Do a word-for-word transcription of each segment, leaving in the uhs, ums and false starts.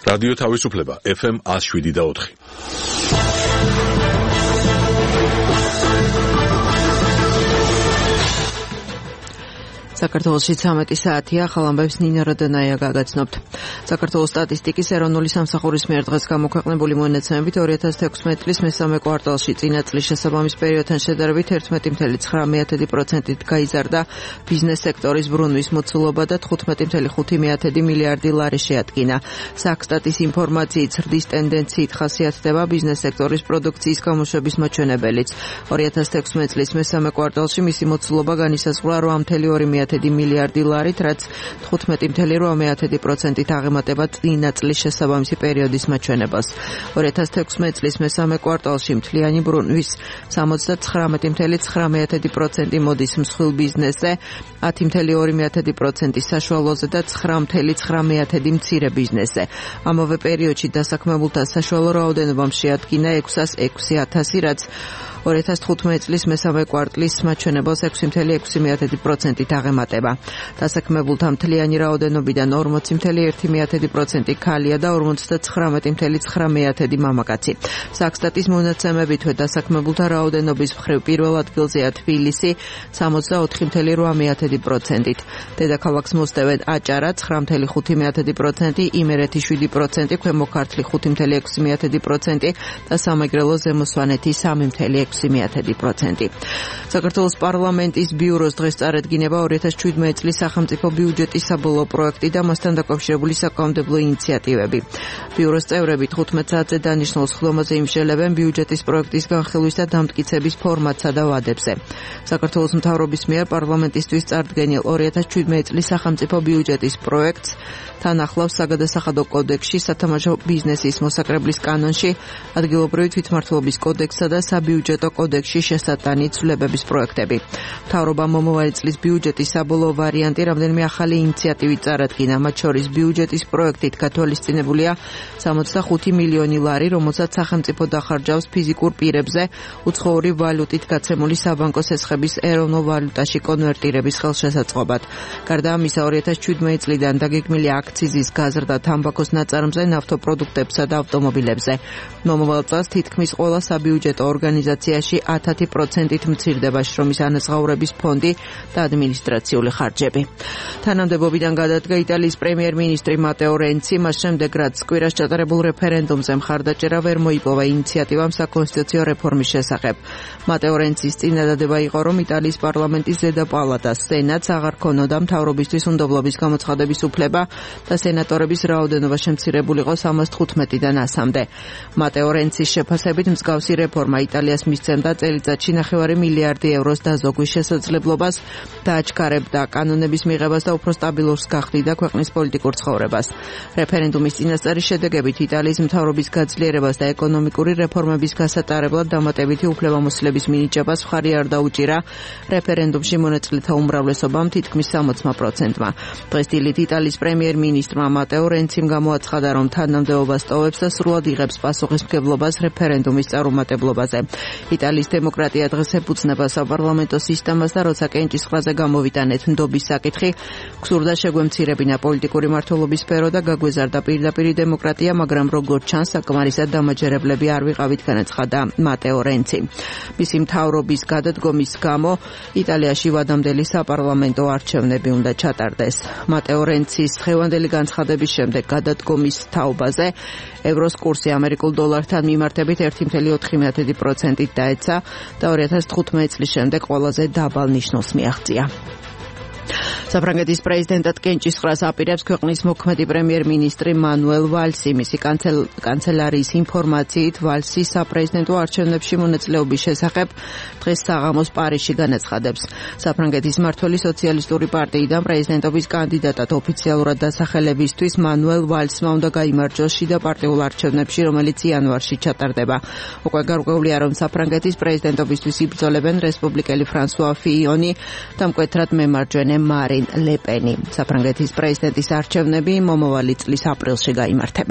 რადიო თავისუფლება ეფ ემ one oh seven და four. საქართველოში ცამეტი საათია, ახალ ამბებს ნინა როდანაია გაგაცნობთ. საქართველოს სტატისტიკის ეროვნული სამსახურის მიერ დღეს გამოქვეყნებული მონაცემებით ორი ათას თექვსმეტი წლის მესამე კვარტალში წინა წლის შესაბამის პერიოდთან შედარებით ერთმეტი წუთი ცხრამეტი პროცენტით გაიზარდა ბიზნეს სექტორის ბრუნვის მოცულობა და თხუთმეტი წუთი ხუთი მილიარდი ლარი შეადგინა. საქსტატის ინფორმაციით ზრდის ტენდენციით ხასიათდება ბიზნეს სექტორის პროდუქციის გამოშვების მაჩვენებელიც. ორი ათას თექვსმეტი წლის მესამე კვარტალში მისი მოცულობა განისაზღვრა რვა წუთი ორი მილიარდი ლარით, რაც თხუთმეტი წუთი რვა პროცენტით აღემატება წინა წლის შესაბამისი პერიოდის მაჩვენებას. ორი ათას თექვსმეტი წლის მესამე კვარტალში მთლიანი ბრუნვის სამოცდათხრამეტი წუთი ცხრამეტი პროცენტი მოდის მსხვილ ბიზნესზე, ათი წუთი ორი პროცენტი საშუალოზე და ცხრა წუთი ცხრამეტი მცირე ბიზნესზე. ამავე პერიოდში დასაქმებულთა საშუალო რაოდენობამ შეადგინა ექვსას ექვსი ათასი, რაც ორი ათას თხუთმეტი წლის მესამე კვარტლის მაჩვენებელს ექვსი წუთი ექვსი პროცენტით აღემატება. დასაქმებულთა მთლიანი რაოდენობიდან ორმოცი წუთი ერთი პროცენტი ქალია და ორმოცდათხრამეტი წუთი ცხრამეტი მამაკაცი. საქსტატის მონაცემებით დასაქმებულთა რაოდენობის მხრივ პირველ ადგილზეა თბილისი სამოცდაოთხი წუთი რვა პროცენტით. დედაქალაქს მოსდევენ აჭარა ცხრა წუთი ხუთი პროცენტი, იმერეთი შვიდი პროცენტი, ქვემო ქართლი ხუთი წუთი ექვსი პროცენტი და სამეგრელო ზემო სვანეთი სამი წუთი ექვსი პროცენტი. საქართველოს პარლამენტის ბიუროს დღეს წარედგინება ორი ათას შვიდმეტი წლის სახელმწიფო ბიუჯეტის საბოლოო პროექტი და მასთან დაკავშირებული საკანონმდებლო ინიციატივები. ბიუროს წევრები თხუთმეტ საათზე დანიშნულ სხდომაზე იმშელებენ ბიუჯეტის პროექტის განხილვის და დამტკიცების ფორმატსა და ვადებზე. საქართველოს მთავრობის მიერ პარლამენტისთვის წარდგენილ ორი ათას შვიდმეტი წლის სახელმწიფო ბიუჯეტის პროექტს თან ახლავს საგადასახადო კოდექსში, სათამაშო ბიზნესის მოსაკრებლის კანონში, ადგილობრივი თვითმმართველობის კოდექსსა და საბიუჯეტო კოდექსში შესატანი ცვლილებების პროექტები. მთავრობამ მომავალი წლის ბიუჯეტის საბოლოო ვარიანტი რამდენიმე ახალი ინიციატივით წარადგინა, მათ შორის ბიუჯეტის პროექტით გათვალისწინებულია სამოცდახუთი მილიონი ლარი, რომელსაც სახელმწიფო დახარჯავს ფიზიკურ პირებზე უცხოური ვალუტით გაცემული საბანკო სესხების ეროვნულ ვალუტაში კონვერტირების ხელშესაწყობად. გარდა ამისა, ორი ათას შვიდმეტი წლიდან დაგეგმილი აქციზის გაზრდა თამბაქოს ნაწარმზე, ნავთობპროდუქტებსა და ავტომობილებზე. მომავალ წელს თითქმის ყველა საბიუჯეტო ორგანიზაციაში ათი პროცენტით მცირდება შრომის ანაზღაურების ფონდი და ადმინისტრაციული ხარჯები. თანამდებობიდან გადადგა იტალიის პრემიერ-მინისტრი მატეო რენცი, მას შემდეგ რაც კვირას ჩატარებულ რეფერენდუმზე მხარდაჭერა ვერ მოიპოვა ინიციატივამ საკონსტიტუციო რეფორმის შესახებ. მატეო რენცის წინადადება იყო, რომ იტალიის პარლამენტის ზედა პალატა სენატს აღარ ქონოდა მთავრობისთვის უნდობლობის გამოცხადების უფლება და სენატორების რაოდენობა შემცირებულიყო სამას თხუთმეტიდან ასამდე. მატეო რენცის შეფასებით მსგავსი რეფორმა იტალიას მისცემდა წელიწადში ნახევარი მილიარდი ევროს დაზოგვის შესაძლებლობას და აჩქარებდა კანონების მიღებას და უფრო სტაბილურს გახდიდა ქვეყნის პოლიტიკურ ცხოვრებას. რეფერენდუმის წინასწარი შედეგებით იტალიის მთავრობის გაძლიერებას და ეკონომიკური რეფორმების გასატარებლად დამატებითი უფლებამოსილების მინიჭებას მხარი არ დაუჭირა რეფერენდუმში მონაწილეთა უმრავლესობამ თითქმის სამოცმა პროცენტმა. დღეს დილით იტალიის პრემიერ-მინისტრმა მატეო რენციმ გამოაცხადა, რომ თანამდებობას ტოვებს და სრულად იღებს პასუხისმგებლობას რეფერენდუმის წარუმატებლობაზე. იტალიის დემოკრატია დღეს ეფუძნება საპარლამენტო სისტემას და როცა კენჭისყრაზე გამოვიტანეთ ნდობის საკითხი, გსურდა შეგვემცირებინა პოლიტიკური მმართველობის სფერო და გაგვეზარდა პირდაპირი დემოკრატია, მაგრამ როგორც ჩანს, საკმარისად დამაჯერებლები არ ვიყავით, განაცხადა მატეო რენცი. მისი მთავრობის გადადგომის გამო იტალიაში ვადამდელი საპარლამენტო არჩევნები უნდა ჩატარდეს. მატეო რენცის დღევანდელი განცხადების შემდეგ გადადგომის თაობაზე ევროს კურსი ამერიკულ დოლართან მიმართებით ერთი წუთი ოთხი პროცენტით დაეცა და ორი ათას თხუთმეტი წლის შემდეგ ყველაზე დაბალ ნიშნულს მიაღწია. საფრანგეთის პრეზიდენტად კენჭისყრას აპირებს ქვეყნის მოქმედი პრემიერ-მინისტრი მანუელ ვალსი. მისი კანცელარიის ინფორმაციით, ვალსი საპრეზიდენტო არჩევნებში მონაწილეობის შესახებ დღეს საღამოს პარიზში განაცხადებს. საფრანგეთის მმართველი სოციალისტური პარტიიდან პრეზიდენტობის კანდიდატად ოფიციალურად დასახელებისთვის მანუელ ვალსმა უნდა გაიმარჯვოს შიდა პარტიულ არჩევნებში, რომელიც იანვარში ჩატარდება. უკვე გარკვეულია, რომ საფრანგეთის პრეზიდენტობისთვის იბრძოლებენ რესპუბლიკელი ფრანსუა ფიიონი და მკვეთრად მემარჯვენე მარინ ლე პენი. საფრანგეთის პრეზიდენტის არჩევნები მომავალი წლის აპრილში გაიმართება.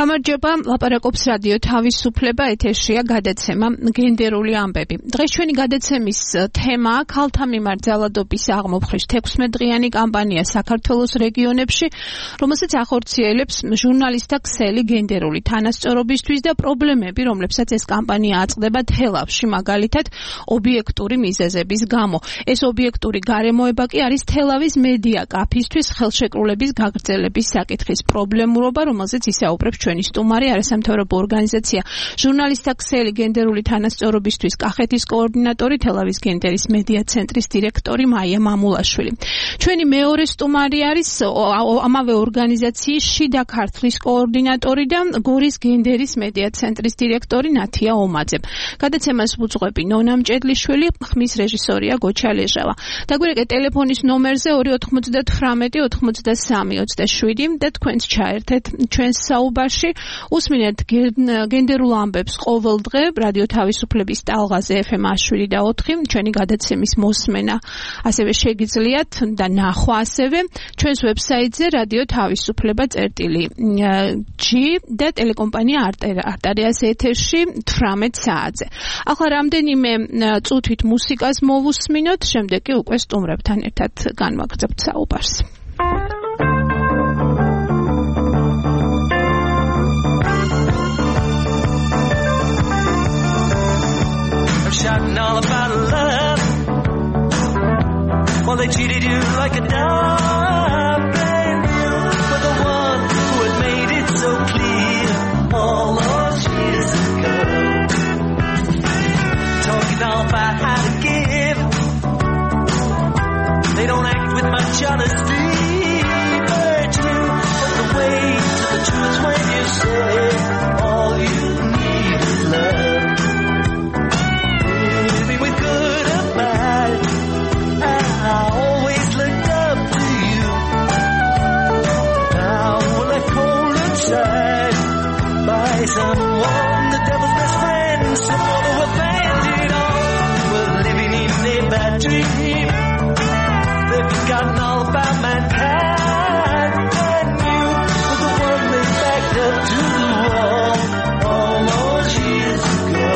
გამარჯობა, ლაპარაკობს რადიო თავისუფლება, ეთერშია გადაცემა გენდერული ამბები. დღეს ჩვენი გადაცემის თემაა ქალთა მიმართ ძალადობის აღმოფხრის თექვსმეტდღიანი კამპანია საქართველოს რეგიონებში, რომელსაც ახორციელებს ჟურნალისტთა ქსელი გენდერული თანასწორობისთვის და პრობლემები, რომლებსაც ეს კამპანია აწყდება თელავში, მაგალითად ობიექტური მიზეზების გამო. ეს ობიექტური გარემოება კი არის თელავის მედია კაფისთვის ხელშეკრულების გაგრძელების საკითხის პრობლემურობა, რომელზეც ისაუბრებს ჩვენი სტუმარი, არასამთავრობო ორგანიზაცია ჟურნალისტთა ქსელი გენდერული თანასწორობისთვის კახეთის კოორდინატორი, თელავის გენდერის მედია ცენტრის დირექტორი მაია მამულაშვილი. ჩვენი მეორე სტუმარი არის ამავე ორგანიზაციის შიდა ქართლის კოორდინატორი და გორის გენდერის მედია ცენტრის დირექტორი ნათია ომაძე. გადაცემას ვუძღვები ნონა მჭედლიშვილი, ხმის რეჟისორია გოჩა ლეჟავა. დაგვირეკეთ ტელეფონის ნომერზე ორი ოთხმოცდათხრამეტი ოცდასამი ოცდაშვიდი და თქვენც ჩაერთეთ ჩვენს საუბარში. უსმინეთ გენდერულ ამბებს ყოველ დღე რადიო თავისუფლების ტალღაზე ეფ ემ შვიდი და ოთხი, ჩვენი გადაცემის მოსმენა ასევე შეგიძლიათ და ნახვა ასევე ჩვენს ვებსაიტზე რადიო თავისუფლება წერტილი ჯი და ტელეკომპანია არტერიას ეთერში თვრამეტ საათზე. ახლა რამდენიმე წუთით მუსიკას მოვუსმინოთ, შემდეგ კი უკვე სტუმრებთან ერთად განვაგრძობთ საუბარს. Shouting all about love. Well, they treated you like a dog, and you were the one who had made it so clear all those years ago. Talking all about how to give. They don't act with much honesty, but you put the way to the truth when you say all you need is love. I always looked up to you. Now we're left cold inside by someone, the devil's best friend, someone who abandoned all. We're living in a bad dream. They've forgotten all about mankind, and you were the one they backed up to the wall all those years ago.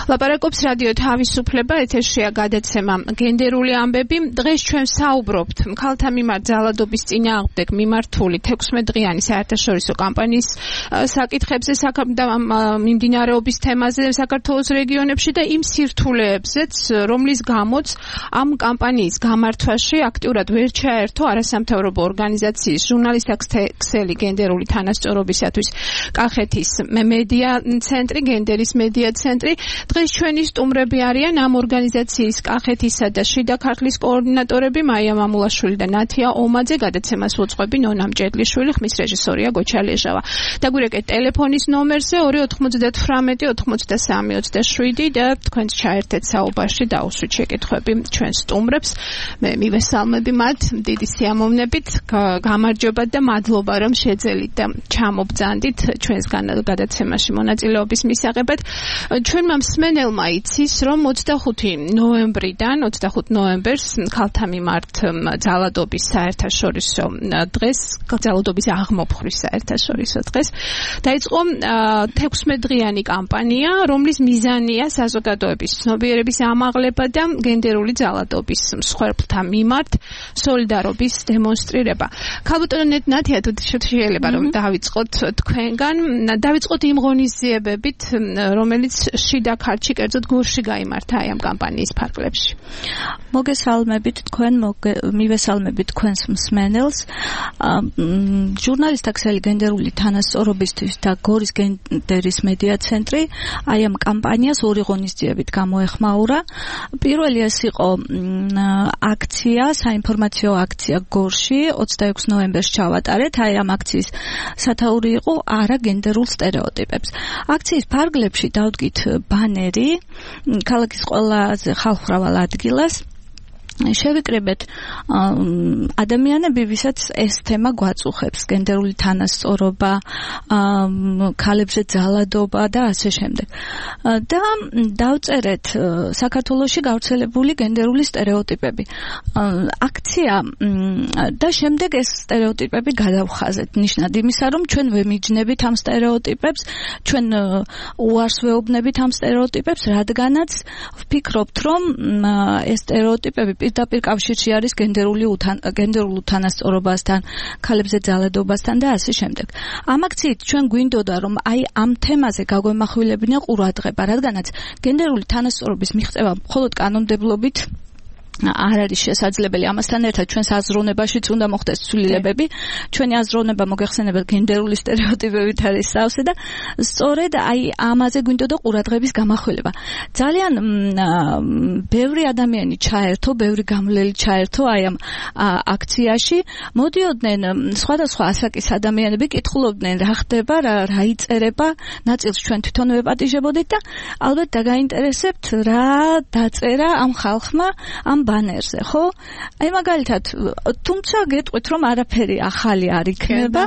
ლაპარაკობს რადიო თავისუფლება, ეთერშია გადაცემა გენდერული ამბები. დღეს ჩვენ საუბრობთ ქალთა მიმართ ძალადობის წინააღმდეგ მიმართული თექვსმეტდღიანი საერთაშორისო კამპანიის საკითხებზე, მიმდინარეობის თემაზე საქართველოს რეგიონებში და იმ სირთულეებზეც, რომლის გამოც ამ კამპანიის გამართვაში აქტიურად ვერ ჩაერთო არასამთავრობო ორგანიზაციის ჟურნალისტთა ქსელი გენდერული თანასწორობისათვის კახეთის მედია ცენტრი, გენდერის მედია ცენტრი. დღეს ჩვენი სტუმრები არიან ამ ორგანიზაციის კახეთისა და შიდა ქართლის კოორდინატორები მაია მამულაშვილი და ნათია ომაძე, გადაცემას უძღვები ნონა მჭედლიშვილი, ხმის რეჟისორია გოჩა ლეჟავა. დაგვირეკეთ ტელეფონის ნომერზე ორი ოთხმოცდათვრამეტი ოცდასამი ოცდაშვიდი და თქვენც ჩაერთეთ საუბარში დაუსვით შეკითხვები ჩვენ სტუმრებს. მე მივესალმები მათ დიდი სიამოვნებით, გამარჯობა და მადლობა რომ შეძელით და ჩამობძანდით ჩვენს გადაცემაში მონაწილეობის მისაღებად. ჩვენმა მსმენელმა იცის, რომ ოცდახუთი ნოემბრიდან ოცდახუთი ნოემბერს ქალთა მიმართ ძალადობის საერთაშორისო დღეს, ძალადობის აღმოფხრის საერთაშორისო დღეს დაიწყო თექვსმეტდღიანი კამპანია, რომლის მიზანია საზოგადოების ცნობიერების ამაღლება და გენდერული ძალადობის მსხვერპლთა მიმართ სოლიდარობის დემონსტრირება. ქალბატონო ნათია, თუ შეიძლება რომ დავიწყოთ თქვენგან, დავიწყოთ იმ ღონისძიებებით, რომელიც შიდა ქართლში, კერძოდ გურში გაიმართა აი ამ კამპანიის ფარგლებში. მოგესალმებით თქვენ, მივესალმებით თქვენს მსმენელს. ჟურნალისტთა ქსელი გენდერული თანასწორობისთვის და გორის გენდერის მედია ცენტრი აი ამ კამპანიას ორი ღონისძიებით გამოეხმაურა. პირველი ეს იყო აქცია, საინფორმაციო აქცია გორში, ოცდაექვსი ნოემბერს ჩავატარეთ. აი ამ აქციის სათაური იყო არა გენდერულ სტერეოტიპებს. აქციის ფარგლებში დავდგით ბანერი ქალაქის ყველაზე ხალხმრავალ ადგილას. შევიკრიბეთ ადამიანები, ვისაც ეს თემა გვაწუხებს, გენდერული თანასწორობა, ქალებზე ძალადობა და ასე შემდეგ. და დავწერეთ საქართველოში გავრცელებული გენდერული სტერეოტიპები. აქცია და შემდეგ ეს სტერეოტიპები გადავხაზეთ. ნიშნად იმისა, რომ ჩვენ ვემიჯნებით ამ სტერეოტიპებს, ჩვენ უარს ვეუბნებით ამ სტერეოტიპებს, რადგანაც ვფიქრობთ, რომ ეს სტერეოტიპები პირდაპირ კავშირში არის გენდერული გენდერულ უთანასწორობასთან, ქალებზე ძალადობასთან და ასე შემდეგ. ამ აქციით ჩვენ გვინდოდა, რომ აი ამ თემაზე გაგვემახვილებინა ყურადღება, რადგანაც გენდერული თანასწორობის მიღწევა მხოლოდ კანონმდებლობით არ არის შესაძლებელი. ამასთან ერთად ჩვენს აზროვნებაშიც უნდა მოხდეს ცვლილებები. ჩვენი აზროვნება მოგეხსენებათ გენდერული სტერეოტიპებით არის სავსე და სწორედ აი ამაზე გვინდოდა ყურადღების გამახვილება. ძალიან ბევრი ადამიანი ჩაერთო, ბევრი გამლელი ჩაერთო აი ამ აქციაში. მოდიოდნენ სხვადასხვა ასაკის ადამიანები, კითხულობდნენ რა ხდება, რა რა იწერება, ნაწილს ჩვენ თვითონ ვეპატიჟებოდით და ალბათ დაგაინტერესებთ რა დაწერა ამ ხალხმა ამ ბანერზე, ხო? აი მაგალითად, თუმცა გეტყვით, რომ არაფერი ახალი არ იქნება.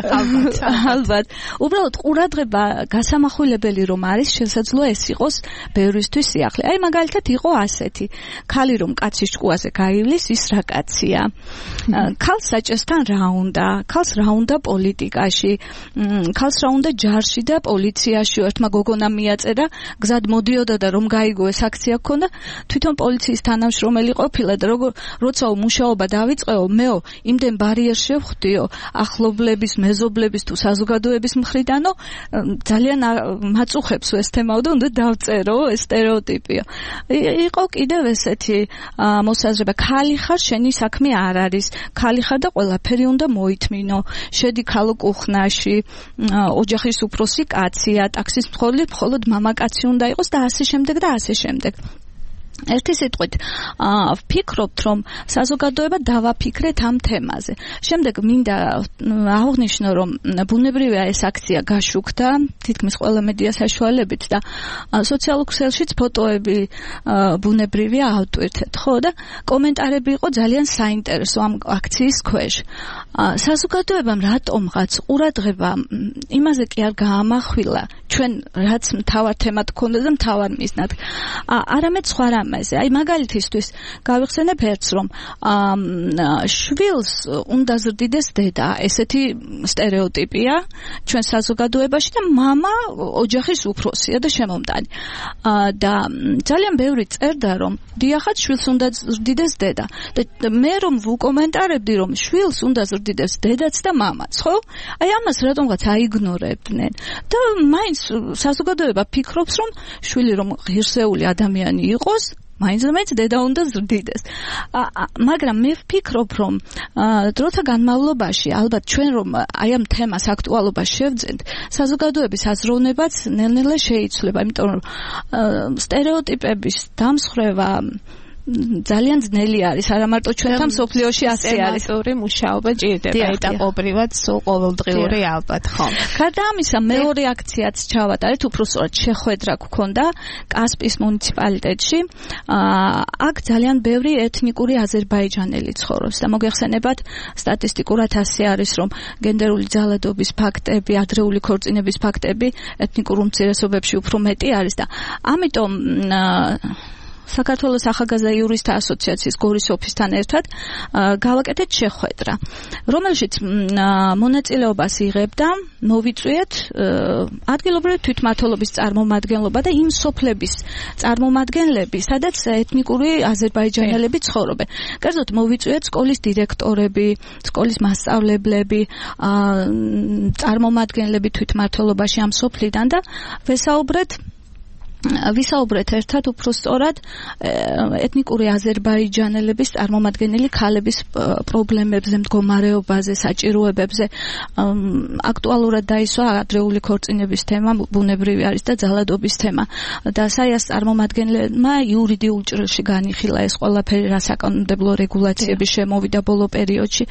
ალბათ. უბრალოდ ყურადღება გასამახვილებელი რომ არის, შესაძლოა ეს იყოს ბევრისთვის სიახლე. აი მაგალითად იყო ასეთი: ქალი რომ კაცის ჭკუაზე გაივლის, ის რა კაცია. ქალს საჭესთან რა უნდა? ქალს რა უნდა პოლიტიკაში? ქალს რა უნდა ჯარში და პოლიციაში? ერთმა გოგონამ მიაწერა, გზად მოდიოდა და რომ გაიგო ეს აქცია გქონდა, თვითონ პოლიციის თანამშრომელი ყოფილა და როგორ როცა მუშაობა დავიწყეო, მეო იმდენ ბარიერს შევხვდიო ახლობლების, მეზობლების თუ საზოგადოების მხრიდანო, ძალიან მაწუხებს ეს თემაო და უნდა დავწერო ეს სტერეოტიპია. იყო კიდევ ესეთი მოსაზრება, ქალი ხარ, შენი საქმე არ არის, ქალი ხარ და ყველაფერი უნდა მოითმინო, შედი ქალო კუხნაში, ოჯახის უფროსი კაცია, ტაქსის მძღოლი მხოლოდ მამაკაცი უნდა იყოს და ასე შემდეგ და ასე შემდეგ. ერთი სიტყვით, ვფიქრობთ, რომ საზოგადოება დავაფიქრეთ ამ თემაზე. შემდეგ მინდა აღვნიშნო, რომ ბუნებრივია ეს აქცია გაშუქდა თითქმის ყველა მედია საშუალებით და სოციალურ ქსელშიც ფოტოები ბუნებრივია ავტვირთეთ, ხო და კომენტარები იყო ძალიან საინტერესო ამ აქციის ქვეშ. საზოგადოებამ რატომღაც ყურადღება იმაზე კი არ გაამახვილა, ჩვენ რაც მთავარ თემად გქონდა და მთავარ მიზნად. არამედ სხვა რამეზე. აი მაგალითისთვის გავიხსენებ ერთს, რომ შვილს უნდა ზრდიდეს დედა. ესეთი სტერეოტიპია ჩვენ საზოგადოებაში და მამა ოჯახის უფროსია და შემომტანი. და ძალიან ბევრი წერდა, რომ დიახაც შვილს უნდა ზრდიდეს დედა. და მე რომ ვუკომენტარებდი, რომ შვილს უნდა ზრდიდეს დედაც და მამაც, ხო? აი ამას რატომღაც აიგნორებდნენ. და მაინც საზოგადოება ფიქრობს, რომ შვილი რომ ღირსეული ადამიანი იყოს, მაინც და მაინც დედა უნდა ზრდიდეს. მაგრამ მე ვფიქრობ, რომ დროთა განმავლობაში ალბათ ჩვენ რომ აი ამ თემას აქტუალობას შევძენთ, საზოგადოების აზროვნებაც ნელ-ნელა შეიცვლება, იმიტომ რომ სტერეოტიპების დამსხვრევა ძალიან ძნელი არის, არა მარტო ჩვენთან მსოფლიოში ასე არის. სისტემატური მუშაობა ჭირდება ეტაპობრივად, სულ ყოველდღიური ალბათ, ხო. გარდა ამისა, მეორე აქციაც ჩავატარეთ, უბრალოდ შეხვედრა გქონდა კასპის მუნიციპალიტეტში. აქ ძალიან ბევრი ეთნიკური აზერბაიჯანელი ცხოვრობს და მოგეხსენებათ, სტატისტიკურად ასე არის, რომ გენდერული ძალადობის ფაქტები, ადრეული ქორწინების ფაქტები ეთნიკურ უმცირესობებში უფრო მეტი არის და ამიტომ საქართველოს ახალგაზრდა იურისტთა ასოციაციის გორის ოფისთან ერთად გავაკეთეთ შეხვედრა, რომელშიც მონაწილეობას იღებდა მოვიწვიეთ ადგილობრივი თვითმმართველობის წარმომადგენლობა და იმ სოფლების წარმომადგენლები, სადაც ეთნიკური აზერბაიჯანელები ცხოვრობენ. კერძოდ მოვიწვიეთ სკოლის დირექტორები, სკოლის მასწავლებლები, წარმომადგენლები თვითმმართველობაში ამ სოფლიდან და ვესაუბრეთ ვისაუბრეთ ერთად უფრო სწორად ეთნიკური აზერბაიჯანელების წარმომადგენელი ქალების პრობლემებზე, მდგომარეობაზე, საჭიროებებზე. აქტუალურად დაისვა ადრეული ქორწინების თემა, ბუნებრივი არის და ძალადობის თემა. და საიას წარმომადგენლებმა იურიდიულ ჭრილში განიხილა ეს ყველაფერი, რა საკანონმდებლო რეგულაციები შემოვიდა ბოლო პერიოდში.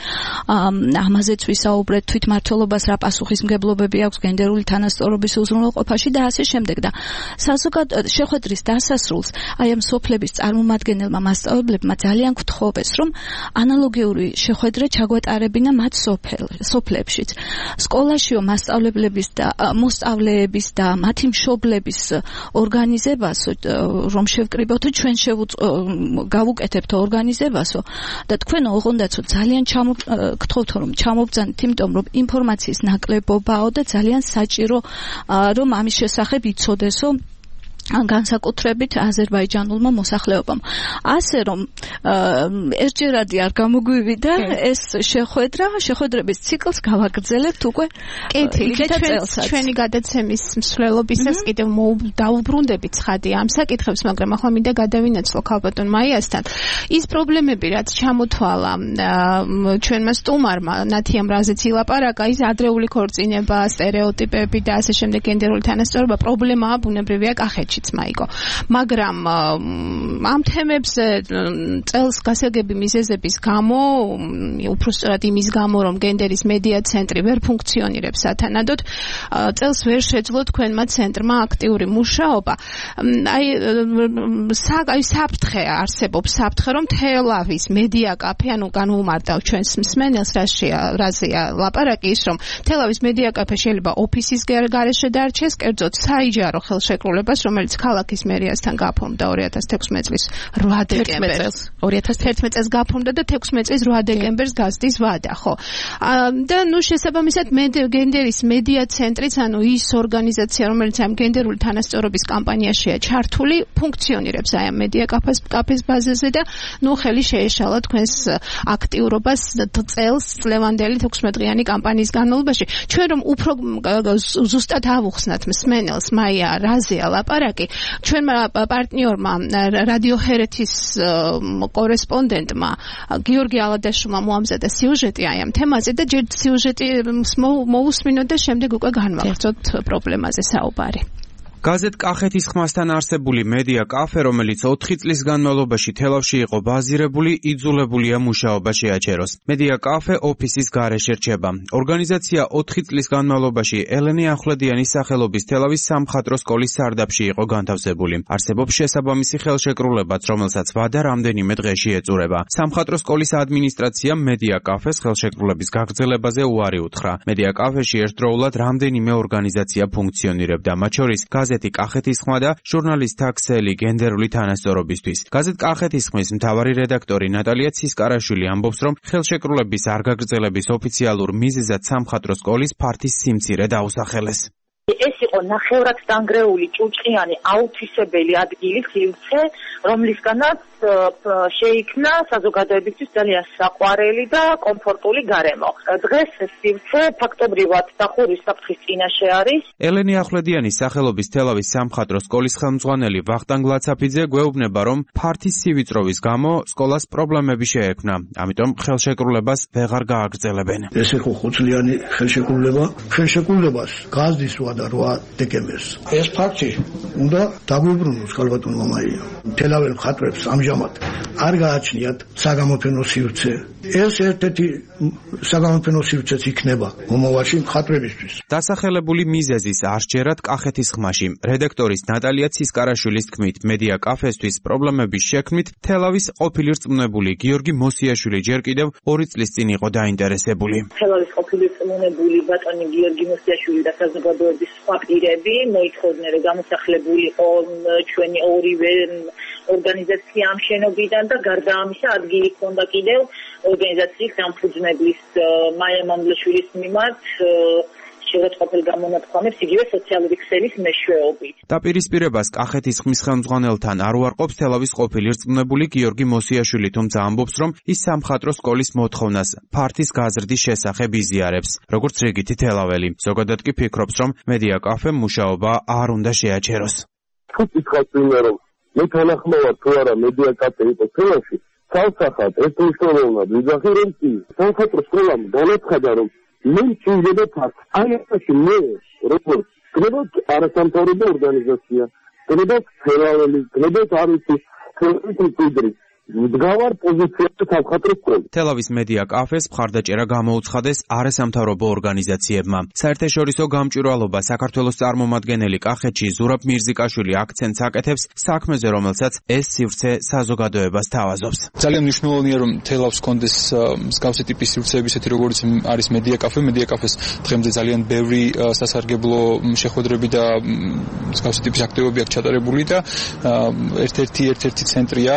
ამაზეც ვისაუბრეთ, თვითმმართველობას რა პასუხისმგებლობები აქვს გენდერული თანასწორობის უზრუნველყოფაში და ასე შემდეგ. და საზოგადოების შეხვედრის დასასრულს აი ამ სოფლების წარმომადგენელმა მასწავლებლებმა ძალიან გთხოვეს, რომ ანალოგიური შეხვედრა ჩაგვეტარებინა მათ სოფლებშიც. სკოლაშიო მასწავლებლების და მოსწავლეების და მათი მშობლების ორგანიზებასო, რომ შევკრიბოთ, ჩვენ გავუკეთებთ ორგანიზებასო და თქვენ ოღონდაცო ძალიან გთხოვთ, რომ ჩამოვბრძანეთ, იმიტომ რომ ინფორმაციის ნაკლებობაო და ძალიან საჭირო, რომ ამის შესახებ იცოდესო განსაკუთრებით აზერბაიჯანულმა მოსახლეობამ. ასე რომ ერთჯერადი არ გამოგვივიდა ეს შეხვედრა, შეხვედრების ციკლს გავაგრძელებთ უკვე კიდე ჩვენი გადაცემის მსვლელობისას კიდევ დაუბრუნდებით ცხადი ამ საკითხებს, მაგრამ ახლა მინდა გადავინაცვლო ქალბატონ მაიასთან. ის პრობლემები, რაც ჩამოთვალა ჩვენმა სტუმარმა, ნათიამ რაზეც ილაპარაკა, ის ადრეული ქორწინება, სტერეოტიპები და ასე შემდეგ გენდერული თანასწორობა პრობლემაა ბუნებრივია კახეთში. მაიკო, მაგრამ ამ თემებზე წელს გასაგები მიზეზების გამო, უბრალოდ იმის გამო, რომ გენდერის მედია ცენტრი ვერ ფუნქციონირებს სათანადოდ, წელს ვერ შეძლო თქვენმა ცენტრმა აქტიური მუშაობა. აი აი საფრთხე არსებობს, საფრთხე, რომ თელავის მედია კაფე, ანუ განვუმარტავ ჩვენს მსმენელს, რაზეა ლაპარაკი, ის რომ თელავის მედია კაფე შეიძლება ოფისის გარეშე დარჩეს, კერძოდ საიჯარო ხელშეკრულებას, რომელიც ქალაქის მერიასთან გაფორმდა ორი ათას თექვსმეტი წლის რვა დეკემბერს. ორი ათას თერთმეტი წელს გაფორმდა და თექვსმეტი წლის რვა დეკემბერს გასდის ვადა, ხო. და ნუ შესაბამისად გენდერის მედია ცენტრიც, ანუ ის ორგანიზაცია, რომელიც ამ გენდერული თანასწორობის კამპანიაშია ჩართული, ფუნქციონირებს აი ამ მედია კაფეს ბაზაზე და ნუ ხელი შეეშალა თქვენს აქტიურობას წელს წლევანდელი თექვსმეტდღიანი კამპანიის განმავლობაში. ჩვენ რომ უფრო ზუსტად ავუხსნათ მსმენელს, მაია რაზეა ლაპარაკი, ჩვენმა პარტნიორმა რადიო ჰერეთის კორესპონდენტმა გიორგი ალადაშვილმა მოამზადა სიუჟეტი აი ამ თემაზე და ჯერ სიუჟეტი მოусმინოთ და შემდეგ უკვე განვაგრძოთ პრობლემაზე საუბარი. გაზეთ კახეთის ხმასთან არსებული მედია კაფე, რომელიც ოთხი წლის განმავლობაში თელავში იყო ბაზირებული, იძულებულია მუშაობა შეაჩეროს. მედია კაფე ოფისის გარეშე რჩება. ორგანიზაცია ოთხი წლის განმავლობაში ელენე ახვლედიანის სახელობის თელავის სამხატვრო სკოლის სარდაფში იყო განთავსებული. არსებობს შესაბამისი ხელშეკრულებაც, რომელსაც ვადა რამდენიმე დღეში ეწურება. სამხატვრო სკოლის ადმინისტრაციამ მედია კაფეს ხელშეკრულების გაგრძელებაზე უარი უთხრა. მედია კაფეში ერთდროულად რამდენიმე ორგანიზაცია ფუნქციონირებდა, მათ შორის გაზეთი კახეთის ხმა და ჟურნალისტთა ქსელი გენდერული თანასწორობისთვის. გაზეთ კახეთის ხმის მთავარი რედაქტორი ნატალია ცისკარაშვილი ამბობს, რომ ხელშეკრულების არ გაგრძელების ოფიციალურ მიზეზად სამხატვრო სკოლის ფართის სიმცირე დაუსახელეს. ეს იყო ნახევრად დანგრეული ჭუჭყიანი აუთვისებელი ადგილი სივრცე, რომლისგანაც შეიქმნა საზოგადოებისთვის ძალიან საყვარელი და კომფორტული გარემო. დღეს ეს სივრცე ფაქტობრივად დახურვის საფრთხის წინაშე არის. ელენე ახვლედიანის სახელობის თელავის სამხატვრო სკოლის ხელმძღვანელი ვახტანგ ლაცაფიძე გვეუბნება, რომ ფართის სივიწროვის გამო სკოლას პრობლემები შეექმნა, ამიტომ ხელშეკრულებას ვეღარ გააგრძელებენ. ეს იყო ხუთწლიანი ხელშეკრულება. ხელშეკრულებას გაზდის ვადა რვა დეკემბერს. ეს ფაქტი უნდა დაგვიბრუნოს ქალბატონ მამაია. თელავის მხატვრებს ამჟამად არ გააჩნიათ საგამოფენო სივრცე. ეს ერთ-ერთი საგამოფენო სივრცეც იქნება მომავალში მხატვრებისთვის. დასახელებული მიზეზის არ სჯერათ კახეთის ხმაში. რედაქტორის ნატალია ცისკარაშვილის თქმით, მედია კაფესთვის პრობლემების შექმნით თელავის ყოფილი რწმუნებული გიორგი მოსიაშვილი ჯერ კიდევ ორი წლის წინ იყო დაინტერესებული. თელავის ყოფილი რწმუნებული ბატონი გიორგი მოსიაშვილი და საზოგადოების სხვა პირები მოითხოვდნენ, რომ გამოსახლებულიყო ჩვენი ორივე ორგანიზაცია ამ შენობიდან და გარდა ამისა ადგილი ჰქონდა კიდევ ორგანიზაციის დამფუძნებლის მაია მამლაშვილის მიმართ შეღეთყოფილ გამონათქვამებს იგივე სოციალური ქსელის მეშვეობით. დაპირისპირებას კახეთის ხმის ხელმძღვანელთან არ უარყოფს თელავის ყოფილი რწმუნებული გიორგი მოსიაშვილი, თუმცა ამბობს, რომ ის სამხატვრო სკოლის მოთხოვნას ფართის გაზრდის შესახებ იზიარებს, როგორც რიგითი თელაველი. ზოგადად კი ფიქრობს, რომ მედია კაფემ მუშაობა არ უნდა შეაჩეროს. თუ კითხავთ ვინმე, რომ მე თანახმოვარ თუ არა მედია კაფე იყო თელავში, თავსახად ეს მნიშვნელოვნად ვიძახი, რომ კი სამხატვრო სკოლამ განაცხადა, რომ მე მჭირდება ფაქტი. აი ასაში მე როგორც გნებოთ არასამთავრობო ორგანიზაცია, გნებოთ თელაველი, გნებოთ არ ვიცი თელაველი მდგავარ პოზიციაზე სამხატვრო სკოლა. თელავის მედია კაფეს მხარდაჭერა გამოუცხადეს არასამთავრობო ორგანიზაციებმა. საერთაშორისო გამჭვირვალობა საქართველოს წარმომადგენელი კახეთში ზურაბ მირზიკაშვილი აქცენტს აკეთებს საქმეზე, რომელსაც ეს სივრცე საზოგადოებას თავაზობს. ძალიან მნიშვნელოვანია, რომ თელავს კონდეს მსგავსი ტიპის სივრცეები, ისეთი როგორც არის მედია კაფე. მედია კაფეს დღემდე ძალიან ბევრი სასარგებლო შეხვედრები და მსგავსი ტიპის აქტივობები აქვს ჩატარებული და ერთ-ერთი ერთ-ერთი ცენტრია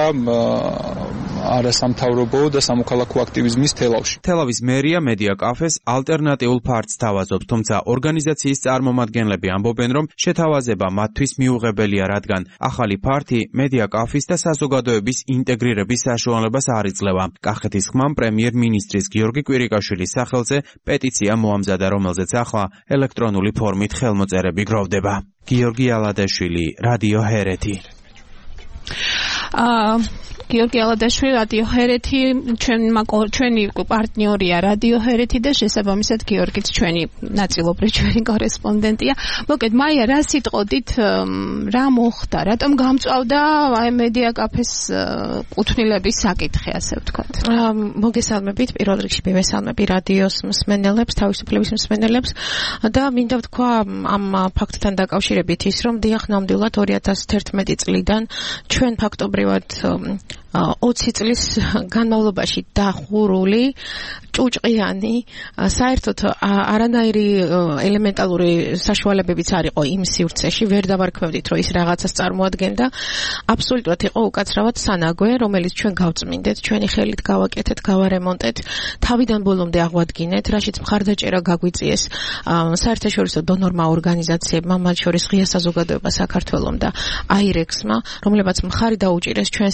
არასამთავრობო და სამოქალაქო აქტივიზმის თელავში. თელავის მერია მედია კაფეს ალტერნატიულ ფართს თავაზობს, თუმცა ორგანიზაციის წარმომადგენლები ამბობენ, რომ შეთავაზება მათთვის მიუღებელია, რადგან ახალი ფართი მედია კაფის და საზოგადოების ინტეგრირების საშუალებას არ იძლევა. კახეთის ხმამ პრემიერ-მინისტრის გიორგი კვირიკაშვილის სახელზე პეტიცია მოამზადა, რომელზეც ახლა ელექტრონული ფორმით ხელმოწერები გროვდება. გიორგი ალადაშვილი, რადიო ჰერეთი. აა გიორგი ალადაშვილი, რადიო ჰერეთი, ჩვენი პარტნიორია რადიო ჰერეთი და შესაბამისად გიორგიც ჩვენი ნაწილობრივ ჩვენი კორესპონდენტია. მოკეთ მაია, რა სიტყოდით, რა მოხდა, რატომ გამწვავდა აი მედია კაფეს კუთვნილების საკითხი, ასე ვთქვათ. მოგესალმებით, პირველ რიგში მივესალმები რადიოს მსმენელებს, თავისუფლების მსმენელებს და მინდა ვთქვა ამ ფაქტთან დაკავშირებით ის, რომ დიახ, ნამდვილად ორი ათას თერთმეტი წლიდან ჩვენ ფაქტობრივად ოცი წლის განმავლობაში დახურული ჭუჭყიანი საერთოდ არანაირი ელემენტალური საშუალებებიც არ იყო იმ სივრცეში, ვერ დავარქმევდით, რომ ის რაღაცას წარმოადგენდა. აბსოლუტურად იყო უკაცრავად სანაგვე, რომელიც ჩვენ გავწმინდეთ, ჩვენი ხელით გავაკეთეთ, გავარემონტეთ, თავიდან ბოლომდე აღვადგინეთ, რაშიც მხარდაჭერა გაგვიწიეს საერთაშორისო დონორმა ორგანიზაციებმა, მათ შორის ღია საზოგადოება საქართველოს და აირექსმა, რომლებაც მხარი დაუჭირეს ჩვენს ინიციატივას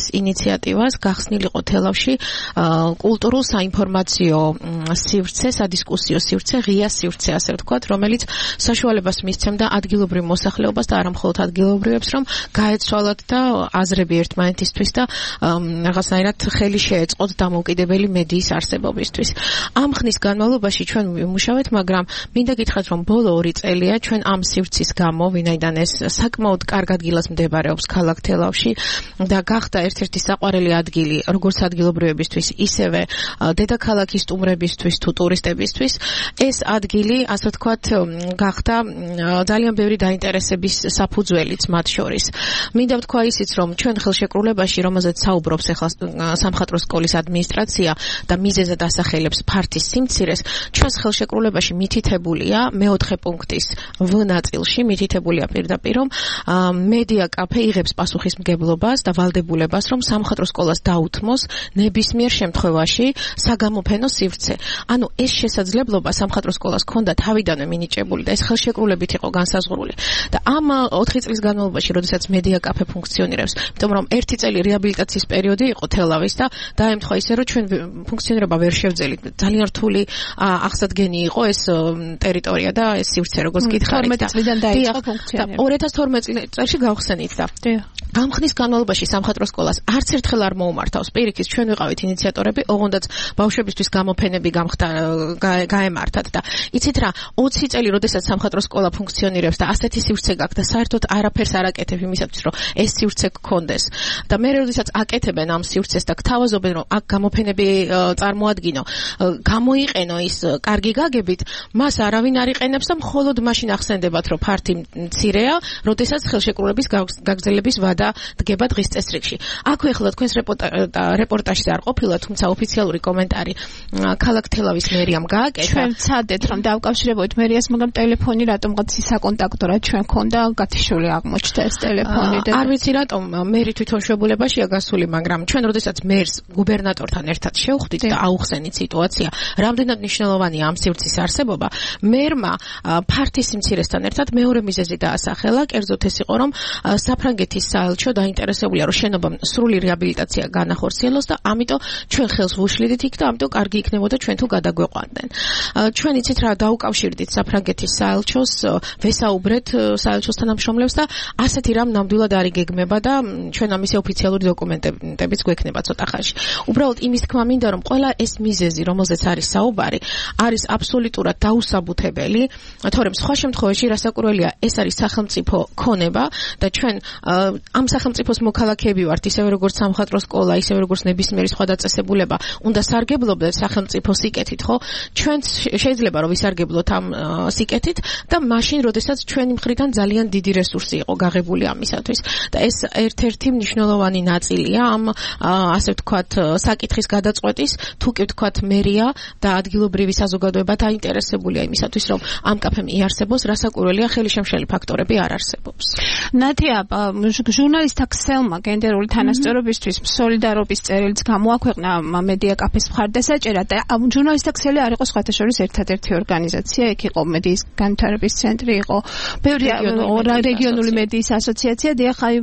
ინიციატივას გახსნილიყო თელავში კულტურულ საინფორმაციო სივრცე, სადისკუსიო სივრცე, ღია სივრცე, ასე ვთქვათ, რომელიც საშუალებას მისცემდა ადგილობრივ მოსახლეობას და არა მხოლოდ ადგილობრივებს, რომ გაეცვალათ და აზრები ერთმანეთისთვის და რაღაცნაირად ხელი შეეწყოთ დამოუკიდებელი მედიის არსებობისთვის. ამ ხნის განმავლობაში ჩვენ ვიმუშავეთ, მაგრამ მინდა გითხრათ, რომ ბოლო ორი წელია ჩვენ ამ სივრცის გამო, ვინაიდან ეს საკმაოდ კარგ ადგილას მდებარეობს ქალაქ თელავში და გახდა ერთ-ერთი საყვარელი ადგილი როგორც ადგილობრივებისთვის, ისევე დედაქალაქის სტუმრებისთვის თუ ტურისტებისთვის. ეს ადგილი, ასე ვთქვათ, გახდა ძალიან ბევრი დაინტერესების საფუძველიც მათ შორის. მინდა ვთქვა ისიც, რომ ჩვენ ხელშეკრულებაში, რომელზეც საუბრობს ახლა სამხატვრო სკოლის ადმინისტრაცია და მიზეზად ასახელებს ფართის სიმცირეს, ჩვენს ხელშეკრულებაში მითითებულია მეოთხე პუნქტის ვ ნაწილში მითითებულია პირდაპირ, რომ მედია კაფე იღებს პასუხისმგებლობას და ვალდებულებას, რომ სამხატვრო სკოლას დაუთმოს ნებისმიერ შემთხვევაში საგამოფენო სივრცე. ანუ ეს შესაძლებლობა სამხატვრო სკოლას ჰქონდა თავიდანვე მინიჭებული და ეს ხელშეკრულებით იყო განსაზღვრული. და ამ ოთხი წლის განმავლობაში, როდესაც მედია კაფე ფუნქციონირებს, იმიტომ რომ ერთი წელი რეაბილიტაციის პერიოდი იყო თელავის და დაემთხვა ისე, რომ ჩვენ ფუნქციონირება ვერ შევძელით. ძალიან რთული აღსადგენი იყო ეს ტერიტორია და ეს სივრცე, როგორც გითხარით. თორმეტი წლიდან დაიწყო ფუნქციონირება. ორი ათას თორმეტი წელს გავხსენით და ამ ხნის განმავლობაში სამხატვრო სკოლას არც ერთხელ არ მოუმართავს. პირიქით, ჩვენ ვიყავით ინიციატორები, ოღონდაც ბავშვებისთვის გამოფენები გამხდა გაემართათ და იცით რა, ოცი წელი, როდესაც სამხატვრო სკოლა ფუნქციონირებს და ასეთი სივრცე გაქვს და საერთოდ არაფერს არ აკეთებ იმისათვის, რომ ეს სივრცე გქონდეს. და მე როდესაც აკეთებენ ამ სივრცეს და გთავაზობენ, რომ აქ გამოფენები წარმოადგინო, გამოიყენო ის კარგი გაგებით, მას არავინ არ იყენებს და მხოლოდ მაშინ ახსენდებათ, რომ ფართი მცირეა, როდესაც ხელშეკრულების გაგრძელების ვადა დგება დღის წესრიგში. აქვე ახლა თქვენს რეპორტაჟზე არ ყოფილა, თუმცა ოფიციალური კომენტარი ქალაქ თელავის მერიამ გააკეთა. ჩვენ ვცადეთ, რომ დავკავშირებოთ მერიას, მაგრამ ტელეფონი რატომღაც საკონტაქტო რა ჩვენ ქონდა, გათიშული აღმოჩნდა ეს ტელეფონი და არ ვიცი რატომ მერი თვითონ შვებულებაშია გასული, მაგრამ ჩვენ როდესაც მერს გუბერნატორთან ერთად შევხვდით და აუხსენით სიტუაცია, რამდენად მნიშვნელოვანია ამ სივრცის არსებობა, მერმა ფართის სიმცირესთან ერთად მეორე მიზეზი დაასახელა, კერძოდ ეს იყო, რომ საფრანგეთის საელჩო დაინტერესებულია, რომ შენობამ სრული რეაბილიტაცია განახორციელოს და ამიტომ ჩვენ ხელს ვუშლიდით იქ და ამიტომ კარგი იქნებოდა ჩვენ თუ გადაგვეყვანდნენ. ჩვენ იცით რა, დაუკავშირდით საფრანგეთის საელჩოს, ვესაუბრეთ საელჩოს თანამშრომლებს და ასეთი რამ ნამდვილად არ იგეგმება და ჩვენ ამის ოფიციალური დოკუმენტებიც გვექნება ცოტა ხანში. უბრალოდ იმის თქმა მინდა, რომ ყველა ეს მიზეზი, რომელზეც არის საუბარი, არის აბსოლუტურად დაუსაბუთებელი, თორემ სხვა შემთხვევაში რასაკვირველია, ეს არის სახელმწიფო ქონება და ჩვენ ამ სახელმწიფოს მოქალაქეები ვართ, ისევე როგორც სამხატვრო სკოლა, ისევე როგორც ნებისმიერი სხვა დაწესებულება, უნდა სარგებლობდეთ სახელმწიფო სიკეთით, ხო? ჩვენ შეიძლება რომ ვისარგებლოთ ამ სიკეთით და მაშინ, როდესაც ჩვენი მხრიდან ძალიან დიდი რესურსი იყო გაღებული ამისათვის და ეს ერთ-ერთი მნიშვნელოვანი ნაწილია ამ ასე ვთქვათ საკითხის გადაწყვეტის, თუ კი ვთქვათ მერია და ადგილობრივი საზოგადოება დაინტერესებულია იმისათვის, რომ ამ კაფემ იარსებოს, რასაკვირველია, ხელშემშელი ფაქტორები არ არსებობს. ნათია, ჟურნალისტთა ქსელმა გენდერული თანასწორობისთვის სოლიდარობის წერილიც გამოაქვეყნა მედია კაფეს მხარდასაჭერად და ჟურნალისტთა ქსელი არ იყო სხვათა შორის ერთადერთი ორგანიზაცია, იქ იყო მედიის განვითარების ცენტრი, იყო ბევრი რეგიონული მედიის ასოციაცია. დიახ, აი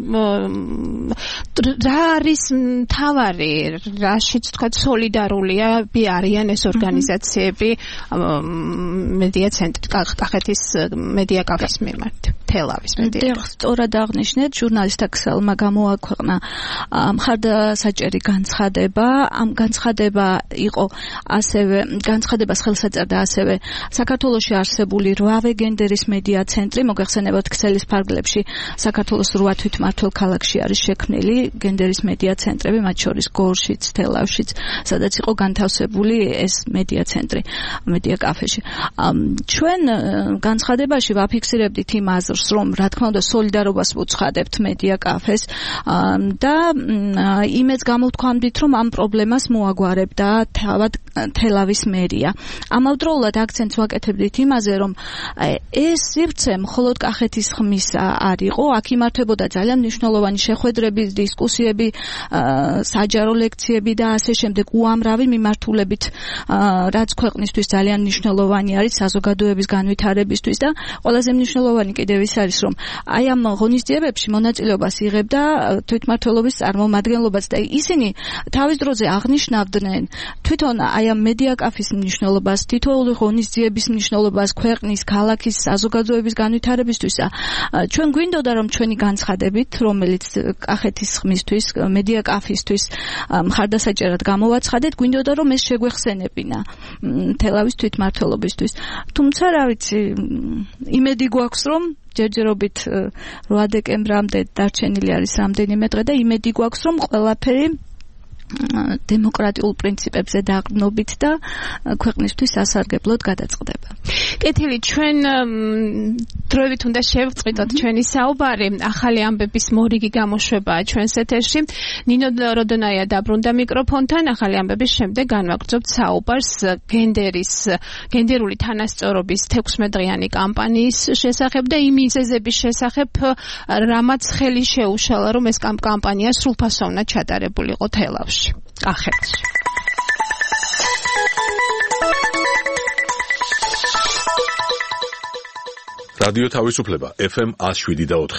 რა არის მთავარი, რაშიც თქვა სოლიდარულია არიან ეს ორგანიზაციები მედია ცენტრი კახეთის მედია კაფის მიმართ, თელავის მედია. დიახ, სწორად აღნიშნეთ, ჟურნალისტთა ქსელმა გამოაქვეყნა მხარდასაჭერი განცხადება. ამ განცხადება იყო ასევე განცხადებას ხელსაწერდა ასევე საქართველოში არსებული რვავე გენდერის მედია ცენტრი, მოგეხსენებათ ქსელის ფარგლებში საქართველოს რვა თვითმმართველ ქალაქში არის შექმნილი გენდერის მედია ცენტრები, მათ შორის გორშიც, თელავშიც, სადაც იყო განთავსებული ეს მედია ცენტრი, მედია კაფეში. ჩვენ განცხადებაში ვაფიქსირებდით იმ აზრს, რომ რა თქმა უნდა სოლიდარობას ვუცხადებთ მედია კაფეს და იმეც გამოვთქვამდით, რომ ამ პრობლემას მოაგვარებდა თავად თელავის მერია. ამავდროულად აქცენტს ვაკეთებდით იმაზე, რომ ეს სივრცე მხოლოდ კახეთის ხმის არ იყო, აქ იმართებოდა ძალიან მნიშვნელოვანი შეხვედრები, დისკუსიები, საჯარო ლექციები და ასე შემდეგ უამრავი მიმართულებით, რაც ქვეყნისთვის ძალიან მნიშვნელოვანი არის საზოგადოების განვითარებისთვის და ყველაზე მნიშვნელოვანი კიდევ ის არის, რომ აი ამ ღონისძიებებში მონაწილეობას წინააღმდეგობას იღებდა თვითმმართველობის წარმომადგენლობას და ისინი თავის დროზე აღნიშნავდნენ თვითონ აი ამ მედიაკაფის მნიშვნელობას, თითოეული ღონისძიების მნიშვნელობას ქვეყნის, ქალაქის, საზოგადოების განვითარებისთვის. ჩვენ გვინდოდა რომ ჩვენი განცხადებით, რომელიც კახეთის ხმისთვის, მედიაკაფისთვის მხარდასაჭერად გამოვაცხადეთ, გვინდოდა რომ ეს შეგვეხსენებინა თელავის თვითმმართველობისთვის. თუმცა რა ვიცი, იმედი გვაქვს რომ ჯერჯერობით რვა დეკემბრამდე დარჩენილი არის რამდენიმე დღე და იმედი გვაქვს რომ ყველაფერი დემოკრატიულ პრინციპებზე დაყრდნობით და ქვეყნისთვის სასარგებლოდ გადაწყდება. კეთილი, ჩვენ დროებით უნდა შევწყვიტოთ ჩვენი საუბარი. ახალი ამბების მორიგი გამოშვებაა ჩვენს ეთერში. ნინო როდონაია დაბრუნდა მიკროფონთან. ახალი ამბების შემდეგ განვაგრძობთ საუბარს გენდერის, გენდერული თანასწორობის თექვსმეტდღიანი კამპანიის შესახებ და იმ მიზეზების შესახებ, რამაც ხელი შეუშალა, რომ ეს კამპანია სრულფასოვნად ჩატარებულიყო თელავში. კახეთში. რადიო თავისუფლება ეფ ემ one oh seven და four.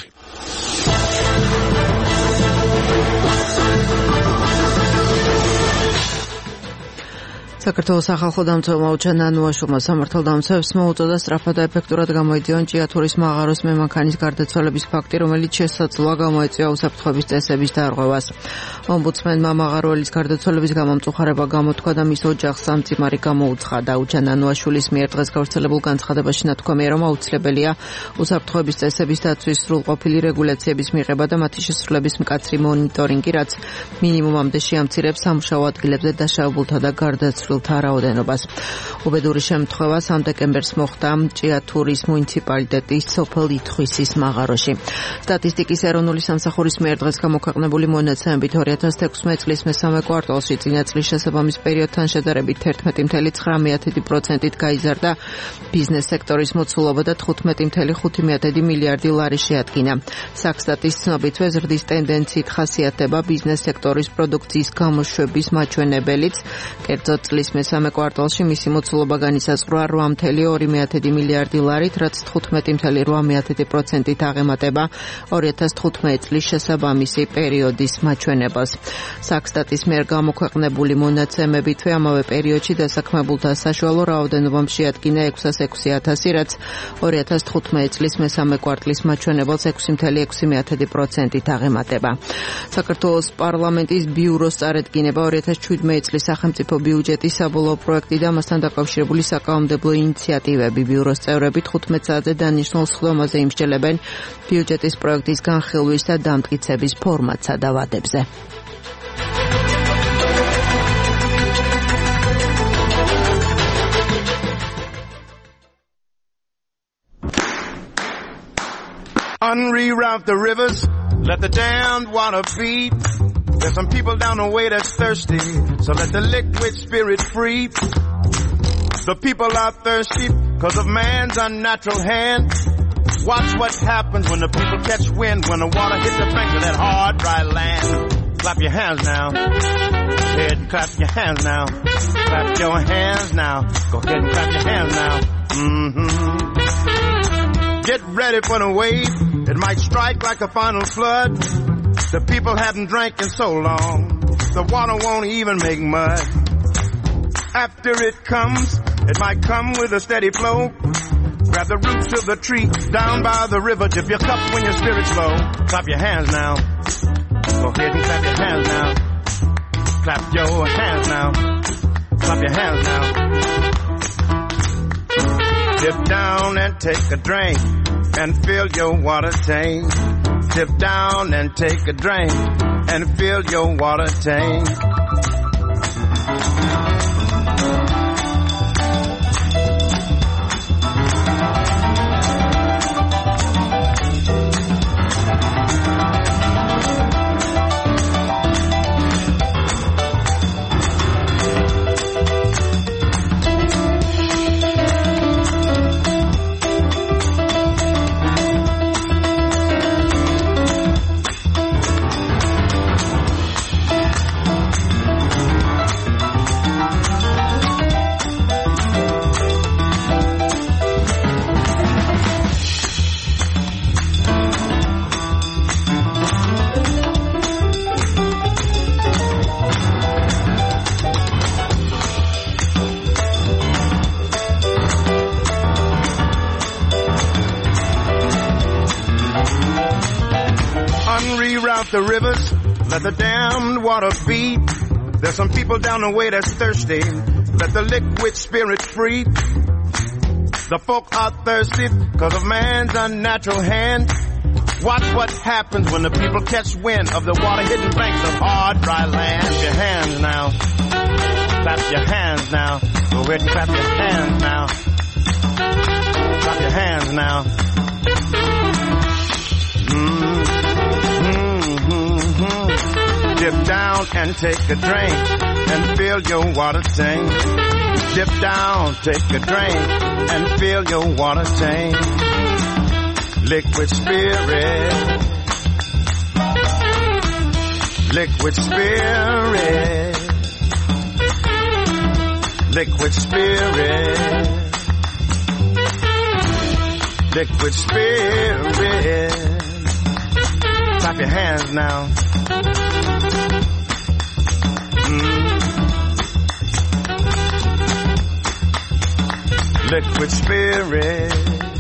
საქართველოს ახალ ხოდამცველმა უჩან ნანუაშვილმა სამართალდამცავებს მოუწოდა სწრაფად და ეფექტურად გამოედიონ ჭიათურის მაღაროს მემანქანის გარდაცვალების ფაქტი, რომელიც შესაძლოა გამოეწვია უსაფრთხოების წესების დარღვევას. ომბუდსმენმა მაღაროელის გარდაცვალების გამო მწუხარება გამოთქვა და მის ოჯახს სამწიმარი გამოუცხადა. უჩან ნანუაშვილის მიერ დღეს გავრცელებულ განცხადებაში ნათქვამია, რომ აუცილებელია უსაფრთხოების წესების დაცვის სრულყოფილი რეგულაციების მიღება და მათი შესრულების მკაცრი მონიტორინგი, რაც მინიმუმამდე შეამცირებს სამუშაო ადგილებზე დაშავებულთა და გარდაცვლილ რაოდენობას. უბედური შემთხვევა სამ დეკემბერს მოხდა ჭიათურის მუნიციპალიტეტის სოფელ ითხვისის მაღაროში. სტატისტიკის ეროვნული სამსახურის მიერ დღეს გამოქვეყნებული მონაცემებით ორი ათას თექვსმეტ წლის მესამე კვარტალში წინა წლის შესაბამის პერიოდთან შედარებით თერთმეტი წამლ ცხრამეტი პროცენტით გაიზარდა ბიზნეს სექტორის მოცულობა და თხუთმეტი წამლ ხუთი მილიარდი ლარი შეადგინა. საქსტატის ცნობითვე ზრდის ტენდენციით ხასიათდება ბიზნეს სექტორის პროდუქციის გამოშვების მაჩვენებელიც. კერძოდ წლის მესამე კვარტალში მისი მოცულობა განისაზღვრა რვა წამლ ორი მილიარდი ლარით, რაც თხუთმეტი წამლ რვა პროცენტით აღემატება ორი ათას თხუთმეტ წლის შესაბამისი პერიოდის მაჩვენებას. საქსტატის მიერ გამოქვეყნებული მონაცემებითვე ამავე პერიოდში დასაქმებულთა საშუალო რაოდენობა შეადგინა ექვსას ექვსი ათასი, რაც ორი ათას თხუთმეტ წლის მესამე კვარტლის მაჩვენებელს ექვსი წამლ ექვსი პროცენტით აღემატება. საქართველოს პარლამენტის ბიუროს წარედგინება ორი ათას შვიდმეტი წლის სახელმწიფო ბიუჯეტის საბოლოო პროექტი და მასთან დაკავშირებული საკანონმდებლო ინიციატივები. ბიუროს წევრები თხუთმეტ საათზე დანიშნულ სხდომაზე იმსჯელებენ ბიუჯეტის პროექტის განხილვის და დამტკიცების ფორმატსა და ვადებზე. Unreroute the rivers, let the damned water beat. There's some people down the way that's thirsty, so let the liquid spirit free. The people are thirsty because of man's unnatural hand. Watch what happens when the people catch wind, when the water hits the banks of that hard, dry land. Clap your hands now. Go ahead and clap your hands now. Clap your hands now. Go ahead and clap your hands now. Mm-hmm. Get ready for the wave. It might strike like a final flood. The people haven't drank in so long, the water won't even make mud. After it comes, it might come with a steady flow. Grab the roots of the tree down by the river. Dip your cup when your spirit's low. Clap your hands now. Go ahead and clap your hands now. Clap your hands now. Clap your hands now. Dip down and take a drink and fill your water tank. Dip down and take a drink and fill your water tank. Unreroute the rivers, let the damned water beat. There's some people down the way that's thirsty. Let the liquid spirit free. The folk are thirsty because of man's unnatural hand. Watch what happens when the people catch wind of the water-hidden banks of hard, dry land. Clap your hands now. Clap your hands now. Go ahead and clap your hands now. Clap your hands now. Mm-hmm. Dip down and take a drink and fill your water tank. Dip down, take a drink and fill your water tank. Liquid spirit, liquid spirit, liquid spirit, liquid spirit. Clap your hands now. Mm. Liquid spirit.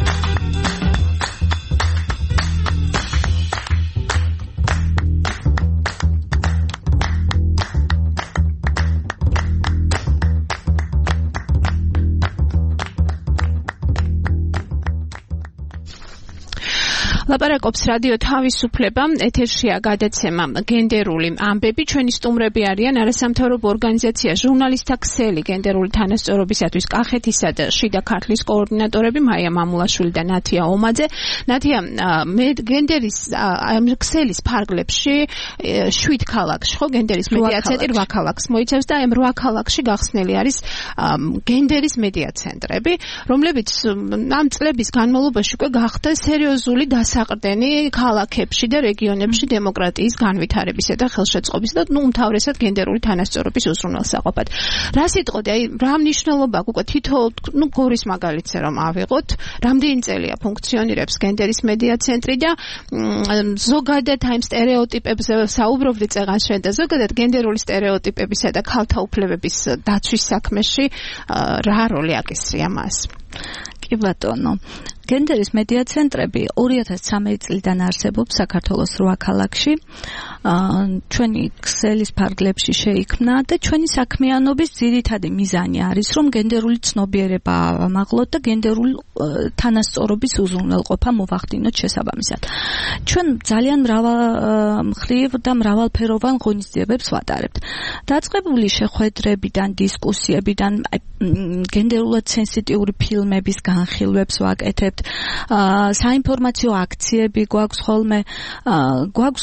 ლაპარაკობს რადიო თავისუფლება, ეთერშია გადაცემა გენდერული ამბები. ჩვენი სტუმრები არიან არასამთავრობო ორგანიზაცია ჟურნალისტთა ქსელი გენდერული თანასწორობისათვის კახეთისა და შიდა ქართლის კოორდინატორები მაია მამულაშვილი და ნათია ომაძე. ნათია, მე გენდერის ამ ქსელის ფარგლებში შვიდ ქალაქში, ხო, გენდერის მედია ცენტრი რვა ქალაქს მოიცავს და ამ რვა ქალაქში გახსნილი არის გენდერის მედია ცენტრები, რომლებიც ამ წლების განმავლობაში უკვე გახდა სერიოზული დასაყრდენი ქალაქებში და რეგიონებში დემოკრატიის განვითარებისა და ხელშეწყობის და ნუ უმთავრესად გენდერული თანასწორობის უზრუნველსაყოფად. რა სიტყოდი, აი რა მნიშვნელობა უკვე თითო ნუ გორის მაგალითზე რომ ავიღოთ, რამდენი წელია ფუნქციონირებს გენდერის მედია ცენტრი და ზოგადად აი სტერეოტიპებზე საუბრობდი წეგან შენ და ზოგადად გენდერული სტერეოტიპებისა და ქალთა უფლებების დაცვის საქმეში რა როლი აკისრია მას? კი ბატონო, გენდერის მედია ცენტრები ორი ათას ცხრამეტი წლიდან არსებობს საქართველოს რვა ქალაქში. ჩვენი ქსელის ფარგლებში შეიქმნა და ჩვენი საქმიანობის ძირითადი მიზანი არის, რომ გენდერული ცნობიერება ავამაღლოთ და გენდერული თანასწორობის უზრუნველყოფა მოვახდინოთ შესაბამისად. ჩვენ ძალიან მრავალმხრივ და მრავალფეროვან ღონისძიებებს ვატარებთ. დაწყებული შეხვედრებიდან, დისკუსიებიდან, გენდერულად სენსიტიური ფილმების განხილვებს ვაკეთებთ. საინფორმაციო აქციები გვაქვს ხოლმე, გვაქვს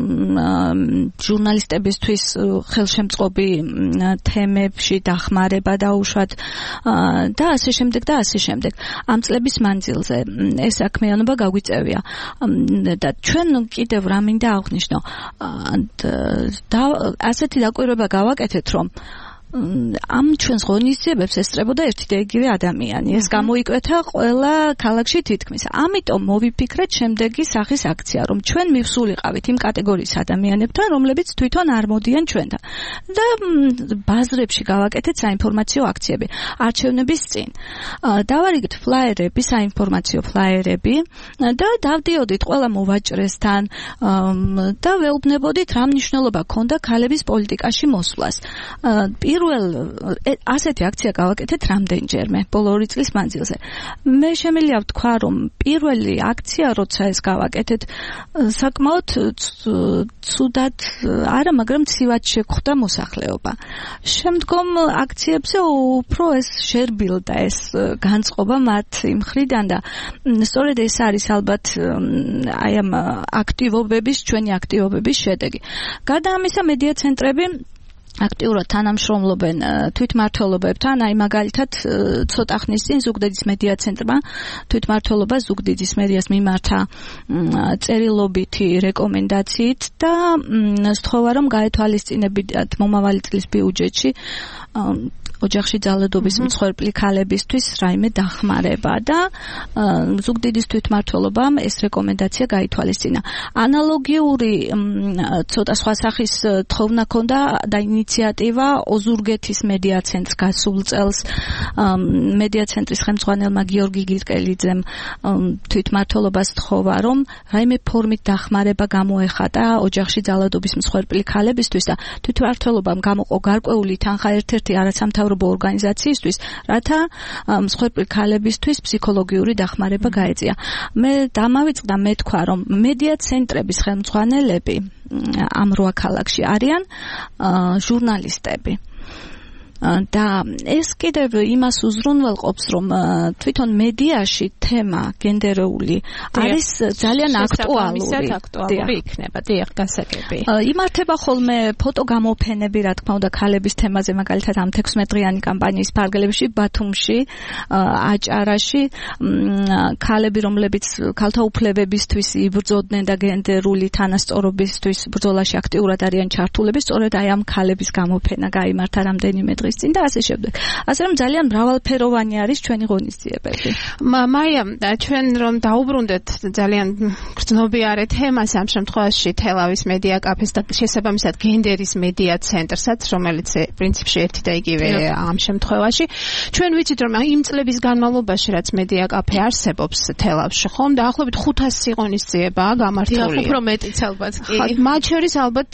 ჟურნალისტებისთვის ხელშემწყობი თემებში დახმარება დაუშვათ და ასე შემდეგ და ასე შემდეგ. ამ წლების მანძილზე ეს საქმიანობა გაგვიწევია და ჩვენ კიდევ რა მინდა აღვნიშნო, ასეთი დაკვირვება გავაკეთეთ, რომ ამ ჩვენს ღონისძიებებს ესწრებოდა ერთი და იგივე ადამიანი. ეს გამოიკვეთა ყველა ქალაქში თითქმის. ამიტომ მოვიფიქრეთ შემდეგი სახის აქცია, რომ ჩვენ მივსულიყავით იმ კატეგორიის ადამიანებთან, რომლებიც თვითონ არ მოდიან ჩვენთან. და ბაზრებში გავაკეთეთ საინფორმაციო აქციები არჩევნების წინ. დავარიგეთ ფლაიერები, საინფორმაციო ფლაიერები და დავდიოდით ყველა მოვაჭრესთან და ვეუბნებოდით რა მნიშვნელობა ჰქონდა ქალების პოლიტიკაში მოსვლას. პირველ ასეთი აქცია გავაკეთეთ რამდენჯერმე ბოლო ორი წლის მანძილზე. მე შემიძლია ვთქვა, რომ პირველი აქცია, როცა ეს გავაკეთეთ, საკმაოდ ცუდად არა, მაგრამ ცივად შეხვდა მოსახლეობა. შემდგომ აქციებზე უფრო ეს შერბილდა ეს განწყობა მათ მხრიდან და სწორედ ეს არის ალბათ აი ამ აქტივობების, ჩვენი აქტივობების შედეგი. გადა ამისა მედია ცენტრები აქტიურად თანამშრომლობენ თვითმმართველობებთან, აი მაგალითად ცოტა ხნის წინ ზუგდიდის მედია ცენტრმა თვითმმართველობა ზუგდიდის მედიას მიმართა წერილობითი რეკომენდაციით და სთხოვა, რომ გაეთვალისწინებინათ მომავალი წლის ბიუჯეტში ოჯახში ძალადობის მსხვერპლი ქალებისთვის რაიმე დახმარება და ზუგდიდის თვითმმართველობამ ეს რეკომენდაცია გაითვალისწინა. ანალოგიური ცოტა სხვა სახის თხოვნა ქონდა და ინიციატივა ოზურგეთის მედია ცენტრს გასულ წელს მედია ცენტრის ხელმძღვანელმა გიორგი გირკელიძემ თვითმმართველობას თხოვა, რომ რაიმე ფორმით დახმარება გამოეხატა ოჯახში ძალადობის მსხვერპლი ქალებისთვის და თვითმმართველობამ გამოყო გარკვეული თანხა ერთ-ერთი არასამთავრობო ორგანიზაციისთვის, რათა მსხვერპლი ქალებისთვის ფსიქოლოგიური დახმარება გაეწია. მე დამავიწყდა მე თქვა, რომ მედია ცენტრების ხელმძღვანელები ამ რვა ქალაქში არიან ჟურნალისტები. და ეს კიდევ იმას უზრუნველყოფს, რომ თვითონ მედიაში თემა გენდერული არის ძალიან აქტუალური. აქტუალური იქნება, დიახ, გასაგები. იმართება ხოლმე ფოტოგამოფენები, რა თქმა უნდა, ქალების თემაზე, მაგალითად ამ თექვსმეტრიანი კამპანიის ფარგლებში, ბათუმში, აჭარაში, ქალები, რომლებიც ქალთა უფლებებისთვის იბრძოდნენ და გენდერული თანასწორობისთვის ბრძოლაში აქტიურად არიან ჩართულები, სწორედ აი ამ ქალების გამოფენა გაიმართა რამდენიმე დღე წინ და ასე შემდეგ. ასე რომ ძალიან მრავალფეროვანი არის ჩვენი ღონისძიებები. მაია, ჩვენ რომ დაუბრუნდეთ ძალიან გრძნობიარე თემას ამ შემთხვევაში თელავის მედია კაფეს და შესაბამისად გენდერის მედია ცენტრსაც, რომელიც პრინციპში ერთი და იგივე ამ შემთხვევაში. ჩვენ ვიცით, რომ იმ წლების განმავლობაში, რაც მედია კაფე არსებობს თელავში, ხომ დაახლოებით ხუთასი ღონისძიებაა გამართული. უფრო მეტიც ალბათ კი. მათ შორის ალბათ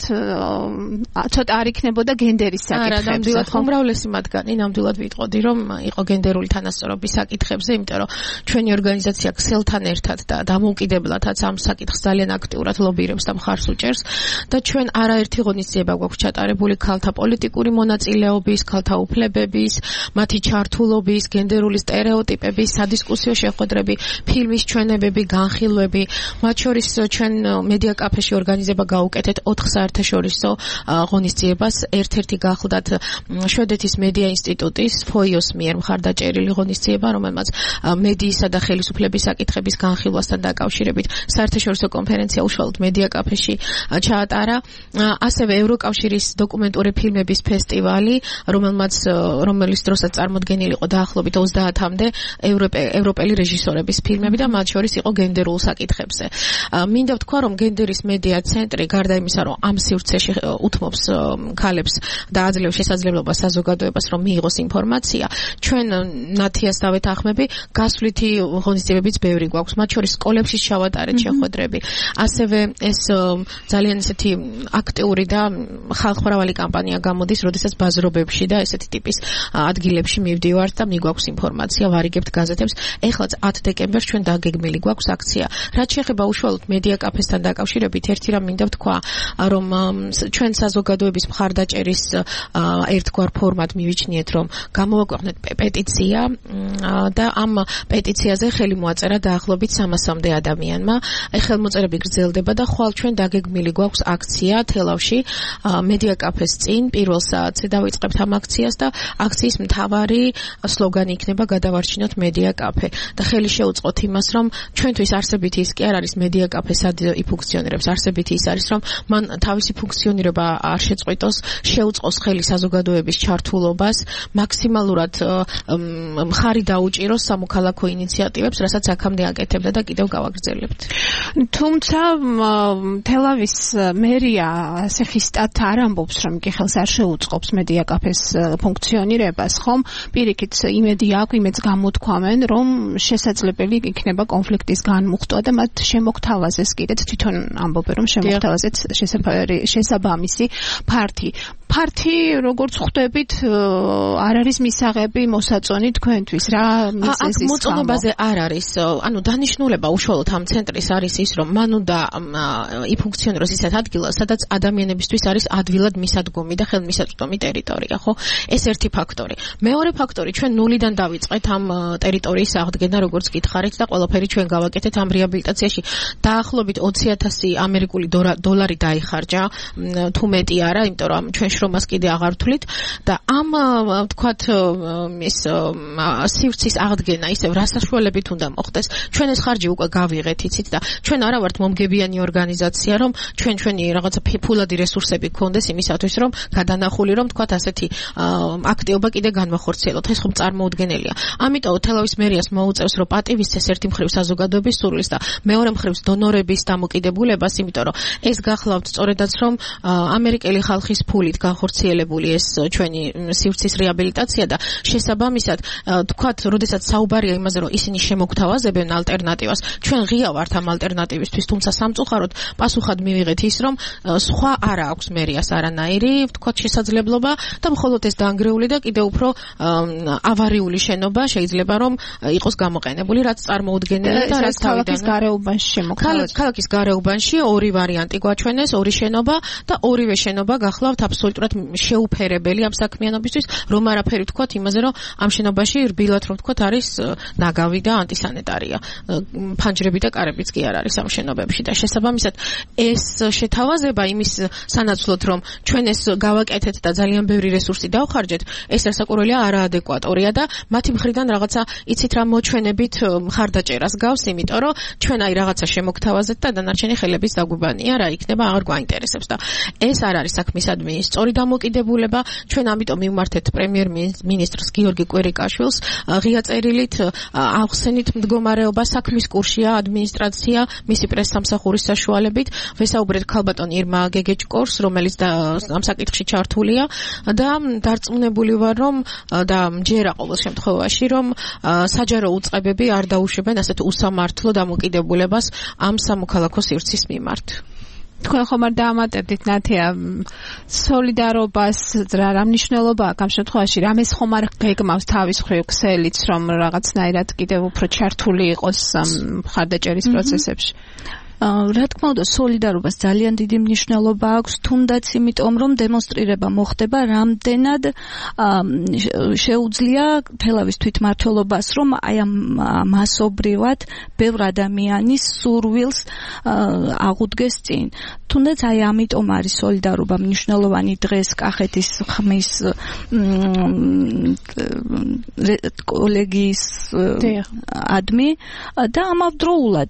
ცოტა არ იქნებოდა გენდერის საკითხებზე. უმრავლესი მათგანი ნამდვილად ვიტყოდი, რომ იყო გენდერული თანასწორობის საკითხებზე, იმიტომ რომ ჩვენი ორგანიზაცია ქსელთან ერთად და დამოუკიდებლადაც ამ საკითხს ძალიან აქტიურად ლობირებს და მხარს უჭერს და ჩვენ არაერთი ღონისძიება გვაქვს ჩატარებული ქალთა პოლიტიკური მონაწილეობის, ქალთა უფლებების, მათი ჩართულობის, გენდერული სტერეოტიპების, სადისკუსიო შეხვედრები, ფილმის ჩვენებები, განხილვები, მათ შორის ჩვენ მედია კაფეში ორგანიზება გაუკეთეთ ოთხ საერთაშორისო ღონისძიებას, ერთ-ერთი გახლდათ შვედეთის მედია ინსტიტუტის ფოიოს მიერ მხარდაჭერილი ღონისძიება, რომელმაც მედიისა და ხელისუფლების საკითხების განხილვასთან დაკავშირებით საერთაშორისო კონფერენცია უშუალოდ მედია კაფეში ჩაატარა. ასევე ევროკავშირის დოკუმენტური ფილმების ფესტივალი, რომელმაც რომელიც დროსაც წარმოდგენილი იყო დაახლოებით ოცდაათამდე ევროპელი რეჟისორების ფილმები და მათ შორის იყო გენდერულ საკითხებზე. მინდა ვთქვა, რომ გენდერის მედია ცენტრი გარდა იმისა, რომ ამ სივრცეში უთმობს ქალებს და აძლევს შესაძლებლობას საზოგადოებას, რომ მიიღოს ინფორმაცია, ჩვენ ნათიას დავეთანხმები, გასვლითი ღონისძიებებიც ბევრი გვაქვს, მათ შორის სკოლებში ჩავატარეთ შეხვედრები. ასევე ეს ძალიან ესეთი აქტიური და ხალხმრავალი კამპანია გამოდის, როდესაც ბაზრობებში და ესეთი ტიპის ადგილებში მივდივართ და მიგვაქვს ინფორმაცია, ვარიგებთ გაზეთებს. ეხლაც ათი დეკემბერს ჩვენ დაგეგმილი გვაქვს აქცია. რაც შეეხება უშუალოდ მედია კაფესთან დაკავშირებით, ერთი რამ მინდა ვთქვა, რომ ჩვენ საზოგადოების მხარდაჭერის ერთგვარ ფორმად მივიჩნიეთ, რომ გამოვაქვეყნეთ პეტიცია და ამ პეტიციაზე ხელი მოაწერა დაახლოებით სამასამდე ადამიანმა. ხელმოწერები გრძელდება და ხვალ ჩვენ დაგეგმილი გვაქვს აქცია თელავში მედია კაფეს წინ პირველ საათზე დავიწყებთ ამ აქციას და აქციის მთავარი სლოგანი იქნება გადავარჩინოთ მედია კაფე და ხელი შეუწყოთ იმას, რომ ჩვენთვის არსებითი ის კი არ არის მედია კაფე სად იფუნქციონირებს, არსებითი ის არის, რომ მან თავისი ფუნქციონირება არ შეწყვიტოს, შეუწყოს ხელი საზოგადოების ჩართულობას, მაქსიმალურად მხარი დაუჭიროს სამოქალაქო ინიციატივებს, რასაც აქამდე აკეთებდა და კიდევ გავაგრძელებთ. თუმცა თელავის მერია ასე ხისტად არ ამბობს, რომ კი ხელს არ შეუწყობს მედია კაფეს ფუნქციონირებას, ხომ? პირიქით იმედი აქვს, იმედს გამოთქვამენ, რომ შესაძლებელი იქნება კონფლიქტის განმუხტვა და მათ შემოგთავაზეს კიდეც თვითონ ამბობენ, რომ შემოგთავაზეთ შესაბამისი ფართი. ფართი, როგორც ხვდებით, არ არის მისაღები მოსაწონი თქვენთვის, რა მიზეზის გამო? მოწონებაზე არ არის. ანუ დანიშნულება უშუალოდ ამ ცენტრის არის ის, რომ მან უნდა იფუნქციონიროს ისეთ ადგილას, სადაც ადამიანებისთვის არის ადვილად მისადგომი და ხელმისაწვდომი ტერიტორია, ხო? ეს ერთი ფაქტორი. მეორე ფაქტორი, ჩვენ ნულიდან დავიწყეთ ამ ტერიტორიის აღდგენა, როგორც გითხარით და ყველაფერი ჩვენ გავაკეთეთ ამ რეაბილიტაციაში. დაახლოებით ოცი ათასი ამერიკული დოლარი დაიხარჯა, თუ მეტი არა, იმიტომ რომ ჩვენ შრომას კიდე აღარ თვლით და ამ ვთქვათ ის სივრცის აღდგენა ისევ რა საშუალებით უნდა მოხდეს. ჩვენ ეს ხარჯი უკვე გავიღეთ, იცით და ჩვენ არა ვართ მომგებიანი ორგანიზაცია, რომ ჩვენ ჩვენი რაღაცა ფულადი რესურსები გქონდეს იმისათვის, რომ გადანახული რომ ვთქვათ ასეთი აქტივობა კიდე განვახორციელოთ. ეს ხომ წარმოუდგენელია. ამიტომ თელავის მერიას მოუწევს, რომ პატივისცეს ერთი მხრივ საზოგადოების სურვილს და მეორე მხრივ დონორების დამოკიდებულებას, იმიტომ რომ ეს გახლავთ სწორედაც რომ ამერიკელი ხალხის ფულით განხორციელებული ეს ჩვენი სივრცის რეაბილიტაცია და შესაბამისად თქვათ, როდესაც საუბარია იმაზე, რომ ისინი შემოგთავაზებენ ალტერნატივას, ჩვენ ღია ვართ ამ ალტერნატივისთვის, თუმცა სამწუხაროდ პასუხად მივიღეთ ის, რომ სხვა არ აქვს მერიას არანაირი, თქვათ, შესაძლებლობა და მხოლოდ ეს დაანგრეული და კიდევ უფრო ავარიული შენობა შეიძლება რომ იყოს გამოყენებული, რაც წარმოუდგენელია და რაც ქალაქის გარეუბანში შემოქმედებს. ქალაქის გარეუბანში ორი ვარიანტი გვაჩვენეს, ორი შენობა და ორივე შენობა გახლავთ აბსოლუტურად შეუფერებელი ამ საქმიანობისთვის, რომ არაფერი თქვათ იმაზე, რომ ამ შენობაში რბილად რომ თქვათ არის ნაგავი და ანტისანიტარია. ფანჯრები და კარებიც კი არ არის ამ შენობებში და შესაბამისად ეს შეთავაზება იმის სანაცვლოდ, რომ ჩვენ ეს გავაკეთეთ და ძალიან ბევრი რესურსი დავხარჯეთ, ეს რასაკვირველია არაადეკვატორია და მათი მხრიდან რაღაცა იცით რა მოჩვენებით მხარდაჭერას გავს, იმიტომ რომ ჩვენ აი რაღაცა შემოგთავაზეთ და დანარჩენი ხელების დაგვიბანია, რა იქნება აღარ გვაინტერესებს და ეს არ არის საქმისადმი სწორი დამოკიდებულება. ჩვენ ამიტომ მივმართეთ პრემიერ-მინისტრს გიორგი კვერიკაშვილს ღია წერილით ახსენით მდგომარეობა, საქმის კურსია ადმინისტრაცია მისი პრესსამსახურის საშუალებით, ვესაუბრეთ ქალბატონ ირმა გეგეჭკორს, რომელიც ამ საკითხში ჩართულია და დარწმუნებული ვარ, რომ და მჯერა ყოველ შემთხვევაში, რომ საჯარო უწყებები არ დაუშვებენ ასეთ უსამართლო დამოკიდებულებას ამ სამოქალაქო სივრცის მიმართ. თქვენ ხომ არ დაამატებდით ნათია სოლიდარობას რა რა მნიშვნელობა აქვს ამ შემთხვევაში, რამეს ხომ არ გეგმავს თავის მხრივ ქსელიც, რომ რაღაცნაირად კიდევ უფრო ჩართული იყოს ამ მხარდაჭერის პროცესებში? რა თქმა უნდა, სოლიდარობას ძალიან დიდი მნიშვნელობა აქვს, თუნდაც იმიტომ, რომ დემონსტრირება მოხდება, რამდენად შეუძლია თელავის თვითმმართველობას, რომ აი ამ მასობრივად ბევრ ადამიანის სურვილს აღუდგეს წინ. თუნდაც აი ამიტომ არის სოლიდარობა მნიშვნელოვანი დღეს კახეთის ხმის კოლეგიის ადმი და ამავდროულად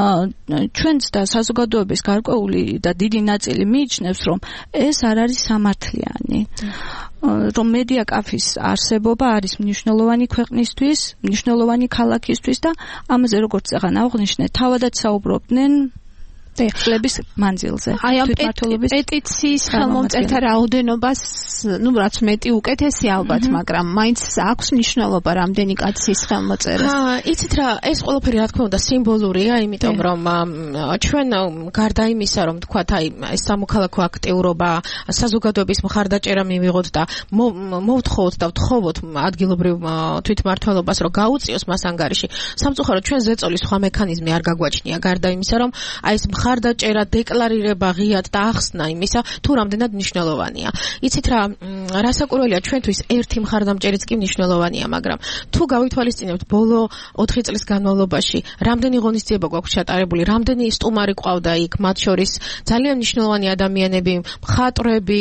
ჩვენც და საზოგადოების გარკვეული და დიდი ნაწილი მიიჩნევს, რომ ეს არ არის სამართლიანი. რომ მედია კაფის არსებობა არის მნიშვნელოვანი ქვეყნისთვის, მნიშვნელოვანი ქალაქისთვის და ამაზე როგორც წეგან აღნიშნე, თავადაც საუბრობდნენ წლების მანძილზე. აი ამ პეტიციის ხელმომწერთა რაოდენობას, ну, რაც მეტი უკეთესი ალბათ, მაგრამ მაინც აქვს მნიშვნელობა რამდენი კაცის ხელმოწერას. აა, იცით რა, ეს ყველაფერი რა თქმა უნდა სიმბოლურია, იმიტომ რომ ჩვენ გარდა იმისა, რომ თქვათ, აი ეს სამოქალაქო აქტიურობა, საზოგადოების მხარდაჭერა მივიღოთ და მოვთხოვოთ და ვთხოვოთ ადგილობრივ თვითმმართველობას, რომ გაუწიოს მას ანგარიში. სამწუხაროდ ჩვენ ზეწოლის სხვა მექანიზმი არ გაგვაჩნია, გარდა იმისა, რომ აი ეს მხარდაჭერა, დეკლარირება ღიად და ახსნა იმისა, თუ რამდენად მნიშვნელოვანია. იცით რა, რასაკვირველია, ჩვენთვის ერთი მხარდამჭერიც კი მნიშვნელოვანია, მაგრამ თუ გავითვალისწინებთ ბოლო ოთხი წლის განმავლობაში, რამდენი ღონისძიება გვაქვს ჩატარებული, რამდენი სტუმარი ყავდა იქ, მათ შორის ძალიან მნიშვნელოვანი ადამიანები, მხატვრები,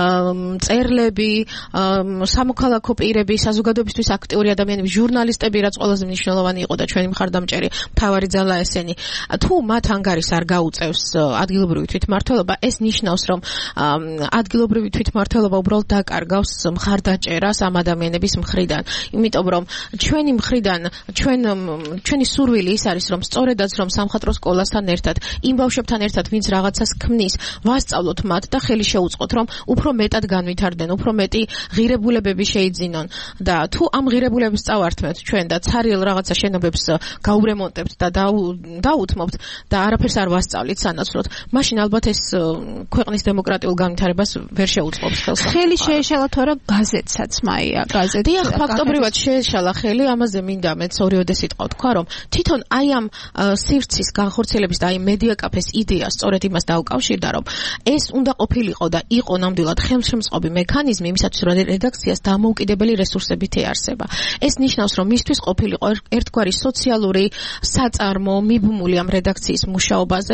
მწერლები, სამოქალაქო პირები, საზოგადოებისთვის აქტიური ადამიანები, ჟურნალისტები, რაც ყველაზე მნიშვნელოვანი იყო და ჩვენი მხარდამჭერი მთავარი ძალა ესენი. თუ მათ ანგარიშს არ გაუწევს ადგილობრივი თვითმმართველობა, ეს ნიშნავს, რომ ადგილობრივი თვითმმართველობა უბრალოდ დაკარგავს მხარდაჭერას ამ ადამიანების მხრიდან. იმიტომ რომ ჩვენი მხრიდან, ჩვენ ჩვენი სურვილი ის არის, რომ სწორედაც რომ სამხატვრო სკოლასთან ერთად, იმ ბავშვებთან ერთად, ვინც რაღაცას ქმნის, ვასწავლოთ მათ და ხელი შეუწყოთ, რომ უფრო მეტად განვითარდნენ, უფრო მეტი ღირებულებები შეიძინონ და თუ ამ ღირებულებებს წავართმევთ ჩვენ და ცარიელ რაღაცა შენობებს გაურემონტებთ და დაუთმობთ და არაფერს არ ვასწავლით სანაცვლოდ, მაშინ ალბათ ეს ქვეყნის დემოკრატიულ განვითარებას ვერ შეუწყობს ხელს. ხელი შეეშალა თუ არა გაზეთსაც, მაია, გაზეთი. დიახ, ფაქტობრივად შეეშალა ხელი, ამაზე მინდა მეც ორიოდე სიტყვა ვთქვა, რომ თვითონ აი ამ სივრცის განხორციელების და აი მედია კაფეს იდეა სწორედ იმას დაუკავშირდა, რომ ეს უნდა ყოფილიყო და იყო ნამდვილად ხელშემწყობი მექანიზმი იმისათვის, რომ რედაქციას დამოუკიდებელი რესურსებით ეარსება. ეს ნიშნავს, რომ მისთვის ყოფილიყო ერთგვარი სოციალური საწარმო, მიბმული ამ რედაქციის მუშაობაზე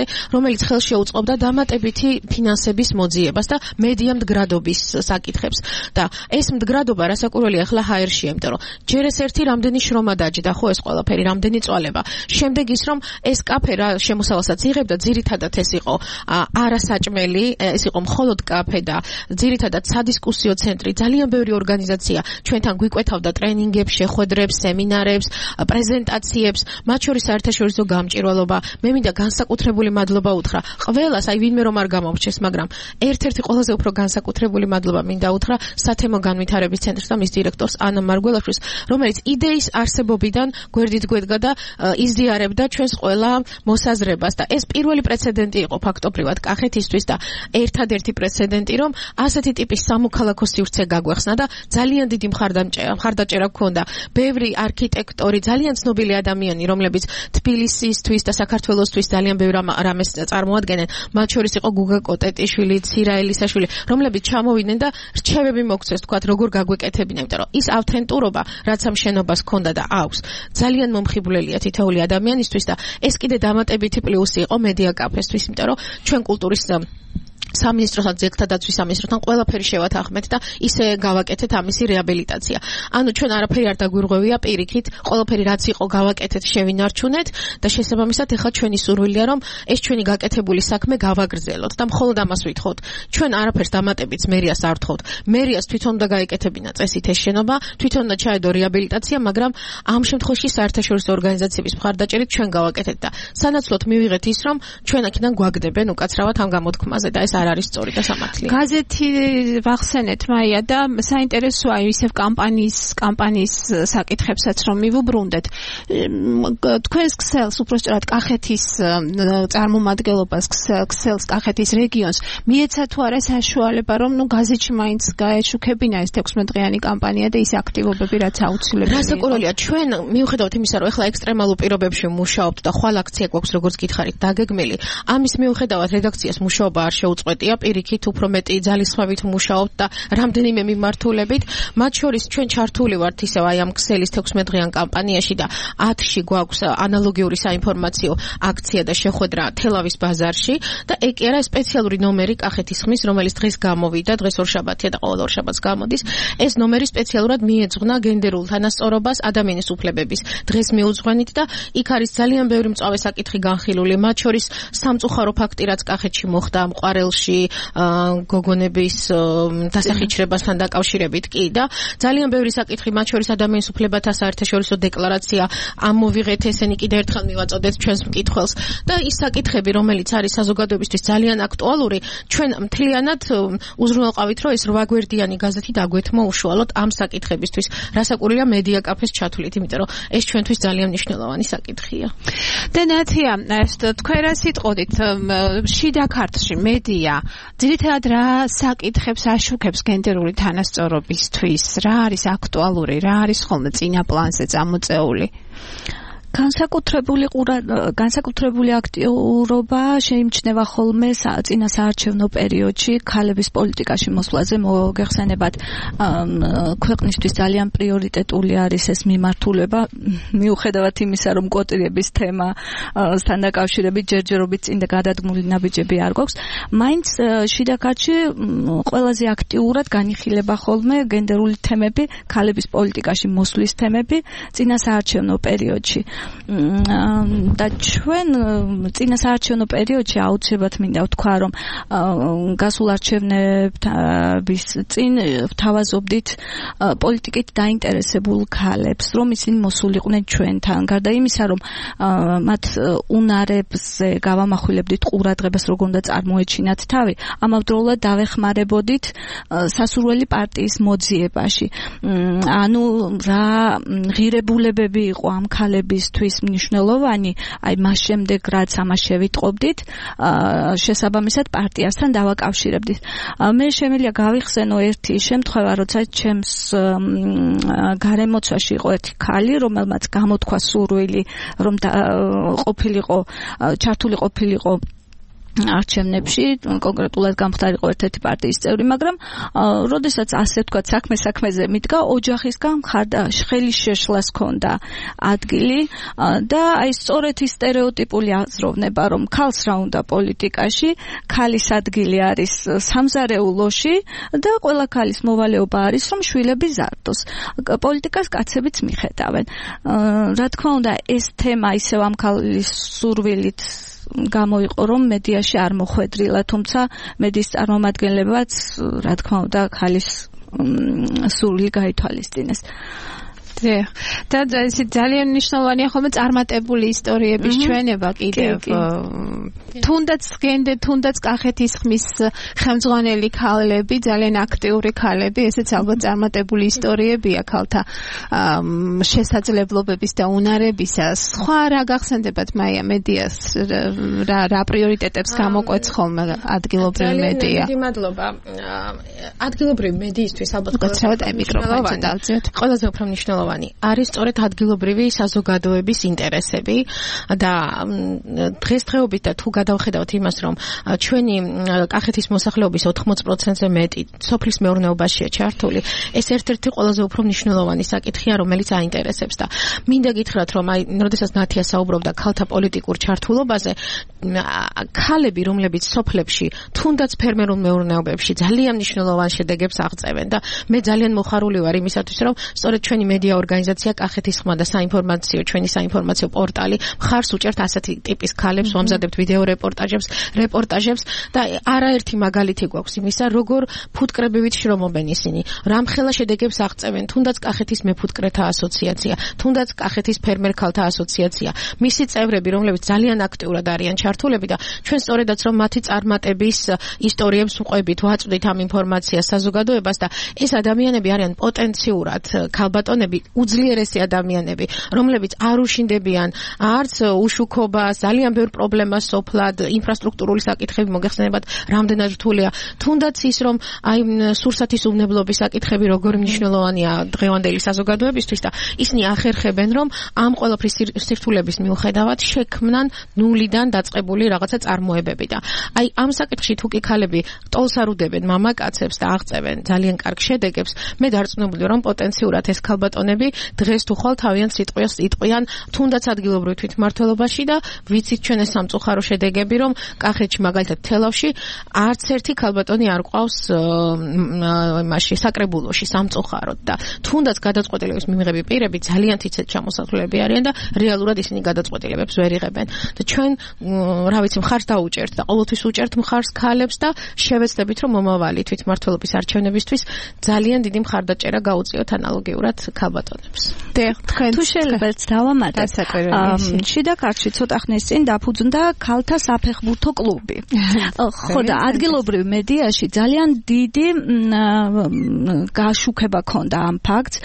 რომელიც ხელს შეუწყობდა დამატებითი ფინანსების მოძიებას და მედია მდგრადობის საკითხებს. და ეს მდგრადობა რასაკვირველია ახლა ჰაერშია, იმიტომ რომ ჯერ ეს ერთი რამდენი შრომა დაჯდა, ხო ეს ყველაფერი, რამდენი წვალება. შემდეგ ის რომ ეს კაფე რა შემოსავალსაც იღებდა, ძირითადად ეს იყო არასაჭმელი, ეს იყო მხოლოდ კაფე და ძირითადად სადისკუსიო ცენტრი, ძალიან ბევრი ორგანიზაცია ჩვენთან გვიკვეთავდა ტრენინგებს, შეხვედრებს, სემინარებს, პრეზენტაციებს, მათ შორის საერთაშორისო გამჭირვალობა. მე მინდა განსაკუთრებული მადლობა უთხრა ყველას, აი ვინმე რომ არ გამოვჩეს, მაგრამ ერთ-ერთი ყველაზე უფრო განსაკუთრებული მადლობა მინდა უთხრა სათემო განვითარების ცენტრს და მის დირექტორს ანა მარგველაშვილს, რომელიც იდეის არსებობიდან გვერდით გვედგა და იზიარებდა ჩვენს ყველა მოსაზრებას და ეს პირველი პრეცედენტი იყო ფაქტობრივად კახეთისთვის და ერთადერთი პრეცედენტი, რომ ასეთი ტიპის სამოქალაქო სივრცე გაგვეხსნა და ძალიან დიდი მხარდაჭერა გქონდა. ბევრი არქიტექტორი, ძალიან ცნობილი ადამიანი, რომლებიც თბილისისთვის და საქართველოსთვის ძალიან ბევრ რამეს წარმოადგენენ. მათ შორის იყო გუგა კოტეტიშვილი, ცირა ელისაშვილი, რომლებიც ჩამოვიდნენ და რჩევები მოგცეს, თქვათ, როგორ გაგვეკეთებინა, იმიტომ რომ ის ავთენტურობა, რაც ამ შენობას ჰქონდა და აქვს, ძალიან მომხიბვლელია თითოეული ადამიანისთვის და ეს კიდე დამატებითი პლუსი იყო მედია კაფესთვის, იმიტომ რომ ჩვენ კულტურის სამინისტროსთან, ძეგლთა დაცვის სამინისტროსთან ყველაფერი შევათანხმეთ და ისე გავაკეთეთ ამისი რეაბილიტაცია. ანუ ჩვენ არაფერი არ დაგვირღვევია პირიქით, ყველაფერი რაც იყო გავაკეთეთ, შევინარჩუნეთ და შესაბამისად ეხლა ჩვენი სურვილია რომ ეს ჩვენი გაკეთებული საქმე გავაგრძელოთ და მხოლოდ ამას ვითხოვთ. ჩვენ არაფერს დამატებით მერიას არ ვთხოვთ. მერიას თვითონ უნდა გაეკეთებინა წესით ეს შენობა, თვითონ უნდა ჩაედო რეაბილიტაცია, მაგრამ ამ შემთხვევაში საერთაშორისო ორგანიზაციების მხარდაჭერით ჩვენ გავაკეთეთ და სანაცვლოდ მივიღეთ ის რომ ჩვენ აქედან გვაგდებენ უკაცრავად ამ გამოთქმაზე და ეს არ არის სწორი და სამართლიანი. გაზეთი ვახსენეთ მაია და საინტერესოა ისევ კამპანიის კამპანიის საკითხებსაც რომ მივუბრუნდეთ. თქვენს ქსელს უბრალოდ კახეთის წარმომადგენლობას, ქსელს კახეთის რეგიონს მიეცა თუ არა საშუალება რომ ნუ გაზეთში მაინც გაეშუქებინა ეს თექვსმეტ დღიანი კამპანია და ის აქტივობები რაც აუცილებელია. რასაკვირველია, ჩვენ მიუხედავად იმისა რომ ეხლა ექსტრემალურ პირობებში მუშაობთ და ხვალ აქცია გვაქვს როგორც გითხარით დაგეგმილი, ამის მიუხედავად რედაქციას მუშაობა არ შეუწყვეტია, პირიქით უფრო მეტი ძალისხმევით მუშაობთ და რამდენიმე მიმართულებით, მათ შორის ჩვენ ჩართული ვართ ისევ აი ამ ქსელის თექვსმეტ დღიან კამპანიაში და ათში გვაქვს ანალოგიური საინფორმაციო აქცია და შეხვედრა თელავის ბაზარში და ეკი არა სპეციალური ნომერი კახეთის ხმის, რომელიც დღეს გამოვიდა, დღეს ორშაბათია და ყოველ ორშაბათს გამოდის. ეს ნომერი სპეციალურად მიეძღვნა გენდერულ თანასწორობას, ადამიანის უფლებების დღეს მიუძღვენით და იქ არის ძალიან ბევრი მწვავე საკითხი განხილული, მათ შორის სამწუხარო ფაქტი რაც კახეთში მოხდა მყარელში გოგონების დასახიჩრებასთან დაკავშირებით კი და ძალიან ბევრი საკითხი, მათ შორის ადამიანის უფლებათა საერთაშორისო დეკლარაცია, ამოვიღეთ ესენი კიდევ ერთხელ მივაწოდეთ ჩვენს მკითხველს და ის საკითხები, რომელიც არის საზოგადოებისთვის ძალიან აქტუალური, ჩვენ მთლიანად უზრუნველყავით, რომ ეს რვაგვერდიანი გაზეთი დაგვეთმო უშუალოდ ამ საკითხებისთვის. რასაკვირველია მედია კაფეს ჩათვლით, იმიტომ რომ ეს ჩვენთვის ძალიან მნიშვნელოვანი საკითხია. და ნათია, თქვენ რა სიტყოდით შიდა ქართლში მედია ძირითადად რა საკითხებს აშუქებს გენდერული თანასწორობისთვის, რა არის აქტუალური, რა არის ხოლმე წინა პლანზე წამოწეული? განსაკუთრებული განსაკუთრებული აქტიურობა შეიმჩნევა ხოლმე წინა საარჩევნო პერიოდში ქალების პოლიტიკაში მოსვლაზე. მოგეხსენებათ, ქვეყნისთვის ძალიან პრიორიტეტული არის ეს მიმართულება, მიუხედავად იმისა, რომ კვოტირების თემასთან დაკავშირებით ჯერჯერობით წინ და გადადგმული ნაბიჯები არ გვაქვს, მაინც შიდა ქართლში ყველაზე აქტიურად განიხილება ხოლმე გენდერული თემები, ქალების პოლიტიკაში მოსვლის თემები წინა საარჩევნო პერიოდში. და ჩვენ წინა საარჩევნო პერიოდში აუცილებლად მინდა ვთქვა, რომ გასულ არჩევნების წინ ვთავაზობდით პოლიტიკით დაინტერესებულ ქალებს, რომ ისინი მოსულიყვნენ ჩვენთან. გარდა იმისა, რომ მათ უნარებზე გავამახვილებდით ყურადღებას, როგორ უნდა წარმოეჩინათ თავი, ამავდროულად დავეხმარებოდით სასურველი პარტიის მოძიებაში. ანუ რა ღირებულებები იყო ამ ქალების თვის მნიშვნელოვანი, აი მას შემდეგ რაც ამას შევიტყობდით, შესაბამისად პარტიასთან დავაკავშირებდით. მე შემიძლია გავიხსენო ერთი შემთხვევა, როცა ჩემს გარემოცვაში იყო ერთი ქალი, რომელმაც გამოთქვა სურვილი, რომ ყოფილიყო, ჩართული ყოფილიყო არჩევნებში, კონკრეტულად გამხდარიყო ერთ-ერთი პარტიის წევრი, მაგრამ როდესაც ასე ვთქვათ, საქმე საქმეზე მიდგა, ოჯახისგან მხარდა ხელის შეშლას ჰქონდა ადგილი და აი სწორედ ის სტერეოტიპული აზროვნება, რომ ქალს რა უნდა პოლიტიკაში, ქალის ადგილი არის სამზარეულოში და ყველა ქალის მოვალეობა არის, რომ შვილები ზარდოს. პოლიტიკას კაცებიც მიხედავენ. რა თქმა უნდა, ეს თემა ისევ ამ ქალის სურვილით გამოიყო, რომ მედიაში არ მოხვედრილა, თუმცა მედიის წარმომადგენლებაც, რა თქმა უნდა, ქალის სურვილი გაითვალისწინეს. და ეს ძალიან მნიშვნელოვანია ხოლმე წარმატებული ისტორიების ჩვენება კიდევ. თუნდაც გენდე, თუნდაც კახეთის ხმის ხელმძღვანელი ქალები, ძალიან აქტიური ქალები, ესეც ალბათ წარმატებული ისტორიებია ქალთა შესაძლებლობების და უნარებისა. სხვა რა გახსენდებათ მაია მედიას, რა რა პრიორიტეტებს გამოკვეთს ხოლმე ადგილობრივი მედია? ძალიან მადლობა. ადგილობრივი მედიისთვის ალბათ ყველაზე უფრო მნიშვნელოვანი არის სწორედ ადგილობრივი საზოგადოების ინტერესები და დღესდღეობით და თუ გადავხედავთ იმას, რომ ჩვენი კახეთის მოსახლეობის ოთხმოცი პროცენტზე მეტი სოფლის მეურნეობაშია ჩართული, ეს ერთ-ერთი ყველაზე უფრო მნიშვნელოვანი საკითხია, რომელიც აინტერესებს და მინდა გითხრათ, რომ აი, როდესაც ნათია საუბრობდა ქალთა პოლიტიკურ ჩართულობაზე, ქალები, რომლებიც სოფლებში, თუნდაც ფერმერულ მეურნეობებში ძალიან მნიშვნელოვან შედეგებს აღწევენ და მე ძალიან მოხარული ვარ იმისათვის, რომ სწორედ ჩვენი მედია ორგანიზაცია კახეთის ხმა და საინფორმაციო ჩვენი საინფორმაციო პორტალი მხარს უჭერთ ასეთი ტიპის ქალებს, ვამზადებთ ვიდეო რეპორტაჟებს, რეპორტაჟებს და არაერთი მაგალითი გვაქვს იმისა, როგორ ფუტკრებივით შრომობენ ისინი, რამხელა შედეგებს აღწევენ, თუნდაც კახეთის მეფუტკრეთა ასოციაცია, თუნდაც კახეთის ფერმერ ქალთა ასოციაცია, მისი წევრები, რომლებიც ძალიან აქტიურად არიან ჩართულები და ჩვენ სწორედაც რომ მათი წარმატების ისტორიებს ვყვებით, ვაწვდით ამ ინფორმაციას საზოგადოებას და ეს ადამიანები არიან პოტენციურად ქალბატონები, უძლიერესი ადამიანები, რომლებიც არ უშინდებიან არც უშუქობას, ძალიან ბევრ პრობლემას სოფლად, ინფრასტრუქტურული საკითხები მოგეხსენებათ, რამდენად რთულია. თუნდაც ის, რომ აი სურსათის უვნებლობის საკითხები როგორ მნიშვნელოვანია დღევანდელი საზოგადოებისთვის და ისინი ახერხებენ, რომ ამ ყველაფრის სირთულების მიუხედავად შექმნან ნულიდან დაწყებული რაღაცა წარმოებები და აი ამ საკითხში თუ კი ქალები ტოლს არ უდებენ მამაკაცებს და აღწევენ ძალიან კარგ შედეგებს, მე დარწმუნებული რომ პოტენციურად ეს ქალბატონები დღეს თუ ხვალ თავიანთ სიტყვას იტყვიან თუნდაც ადგილობრივ თვითმმართველობაში და ვიცით ჩვენ ეს სამწუხარო შედეგები, რომ კახეთში მაგალითად თელავში არც ერთი ქალბატონი არ ყავს მასში საკრებულოში სამწუხაროდ და თუნდაც გადაწყვეტილების მიღები პირები ძალიან თითქოს ჩამოსახლები არიან და რეალურად ისინი გადაწყვეტილებებს ვერ იღებენ და ჩვენ რა ვიცი მხარს დაუჭერთ და ყოველთვის უჭერთ მხარს ქალებს და შევეცდებით რომ მომავალი თვითმმართველობის არჩევნებისთვის ძალიან დიდი მხარდაჭერა გაუწიოთ ანალოგიურად ქალბატონებს. თუ შეიძლება დავამატებ, შიდა კარში ცოტა ხნის წინ დაფუძნდა ქალთა საფეხბურთო კლუბი. ხო და ადგილობრივ მედიაში ძალიან დიდი გაშუქება ჰქონდა ამ ფაქტს.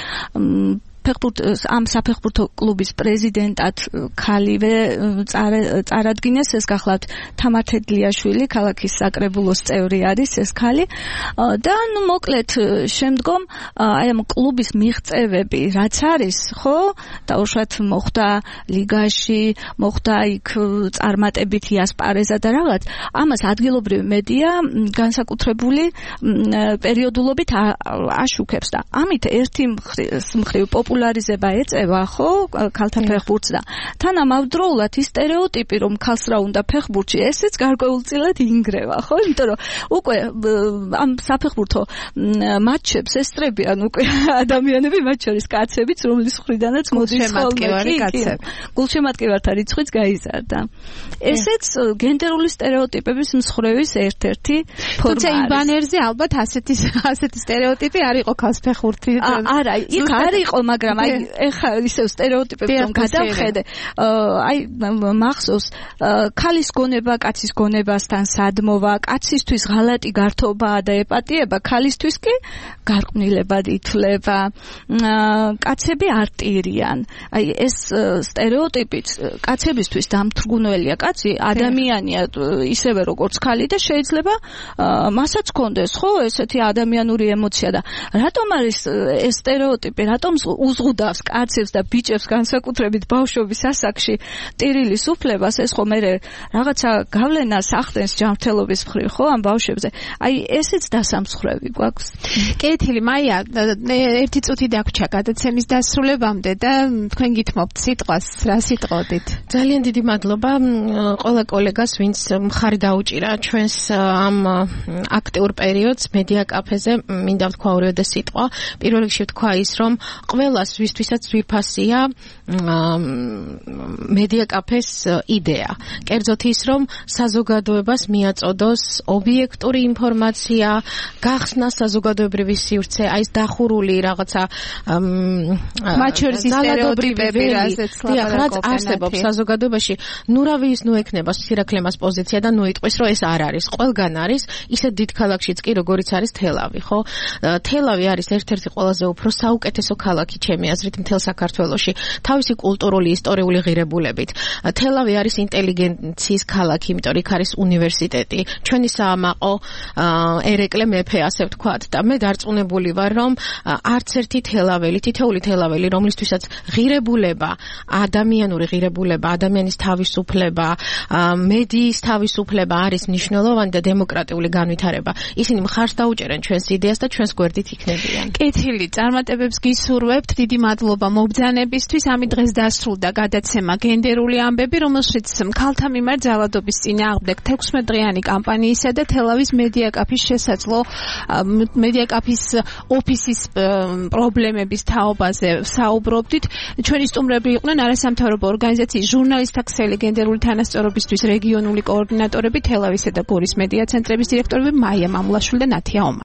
ამ საფეხბურთო კლუბის პრეზიდენტად ქალივე წარადგინეს, ეს გახლავთ თამართედლიაშვილი, ქალაქის საკრებულოს წევრი არის ეს ქალი და ნუ მოკლედ შემდგომ აი ამ კლუბის მიღწევები რაც არის, ხო, დაუშვათ მოხდა ლიგაში, მოხდა იქ წარმატებითი ასპარეზა და რაღაც, ამას ადგილობრივი მედია განსაკუთრებული პერიოდულობით აშუქებს და ამით ერთი მხრივ პოპულარიზება ეწევა, ხო, ქალთა ფეხბურთს და თანამავდროულად ის სტერეოტიპი, რომ ქალს რა უნდა ფეხბურთში, ესეც გარკვეულწილად ინგრევა, ხო, იმიტომ რომ უკვე ამ საფეხბურთო მატჩებს ესწრებიან უკვე ადამიანები, მათ შორის კაცებიც, რომლის მხრიდანაც მოდის ხოლმე კაცები. გულშემატკივართა რიცხვიც გაიზარდა. ესეც გენდერული სტერეოტიპების მსხვერპლის ერთ-ერთი ფორმა. თუმცა იმ ბანერზე ალბათ ასეთი ასეთი სტერეოტიპი არ იყო ქალს ფეხბურთი. არა, იქ არ იყო, მაგრამ აი ეხა ისევ სტერეოტიპებს რომ გადავხედე, აი მახსოვს ქალის გონება კაცის გონებასთან სადმოვა, კაცისთვის ღალატი გართობაა და ეპატიება, ქალისთვის კი გარყვნილებად ითვლება. კაცები არტირიან. აი ეს სტერეოტიპიც კაცებისთვის დამთრგუნველია. კაცი ადამიანია ისევე როგორც ქალი და შეიძლება მასაც ჰქონდეს, ხო, ესეთი ადამიანური ემოცია და რატომ არის ეს სტერეოტიპი, რატომ უზღუდავს კაცებს და ბიჭებს განსაკუთრებით ბავშვობის ასაკში ტირილის უფლებას, ეს ხო მე რაღაცა გავლენას ახდენს ჯანმრთელობის მხრივ, ხო, ამ ბავშვებზე. აი, ესეც დასამსხვრევი გვაქვს. კეთილი, მაია, ერთი წუთი დაგვრჩა გადაცემის დასრულებამდე და თქვენ გითმობთ სიტყვას, რა სიტყოდით? ძალიან დიდი მადლობა ყველა კოლეგას, ვინც მხარი დაუჭირა ჩვენს ამ აქტიურ პერიოდს მედია კაფეზე. მინდა ვთქვა ორივე სიტყვა. პირველ რიგში ვთქვა ის, რომ ყველას ვისთვისაც ძვირფასია მედია კაფეს იდეა. კერძოდ ის, რომ საზოგადოებას მიაწოდოს ობიექტური ინფორმაცია, გახსნა საზოგადოებრივი სივრცე, აი ეს დახურული რაღაცა მათ შორის სტერეოტიპები, რაც არსებობს საზოგადოებაში, ნუ რა ვის ნუ ექნება სირაქლემას პოზიცია და ნუ იტყვის, რომ ეს არ არის. ყველგან არის, ისეთ დიდ ქალაქშიც კი, როგორიც არის თელავი, ხო? თელავი არის ერთ-ერთი ყველაზე უფრო საუკეთესო ქალაქი ჩემი აზრით მთელ საქართველოში, თავისი კულტურული, ისტორიული ღირებულებით. თელავი არის ინტელიგენციის ქალაქი, იმიტომ იქ არის უნივერსიტეტი, ჩვენი საამაყო, ერეკლე მეფე, ასე ვთქვათ, და მე დარწმუნებული ვარ, რომ არც ერთი თელაველი, თითოეული თელაველი, რომლისთვისაც ღირებულება, ადამიანური ღირებულება, ადამიანის თავისუფლება, მედიის თავისუფლება არის მნიშვნელოვანი და დემოკრატიული განვითარება. ისინი მხარს დაუჭერენ ჩვენს იდეას და ჩვენს გვერდით იქნებიან. კეთილი, წარმატებებს გისურვებთ. დიდი მადლობა მობრძანებისთვის. ამით დღეს დასრულდა გადაცემა გენდერული ამბები, რომელშიც ქალთა მიმართ ძალადობის წინააღმდეგ თექვსმეტდღიანი კამპანიისა და თელავის მედია კაფის შესაძლო მედია კაფის ოფისის პრობლემების თაობაზე საუბრობდით. ჩვენი სტუმრები იყვნენ არასამთავრობო ორგანიზაციის ჟურნალისტთა ქსელი გენდერული თანასწორობისთვის რეგიონული კოორდინატორები, თელავისა და გორის მედია ცენტრების დირექტორები მაია მამულაშვილი და ნათია ომარი.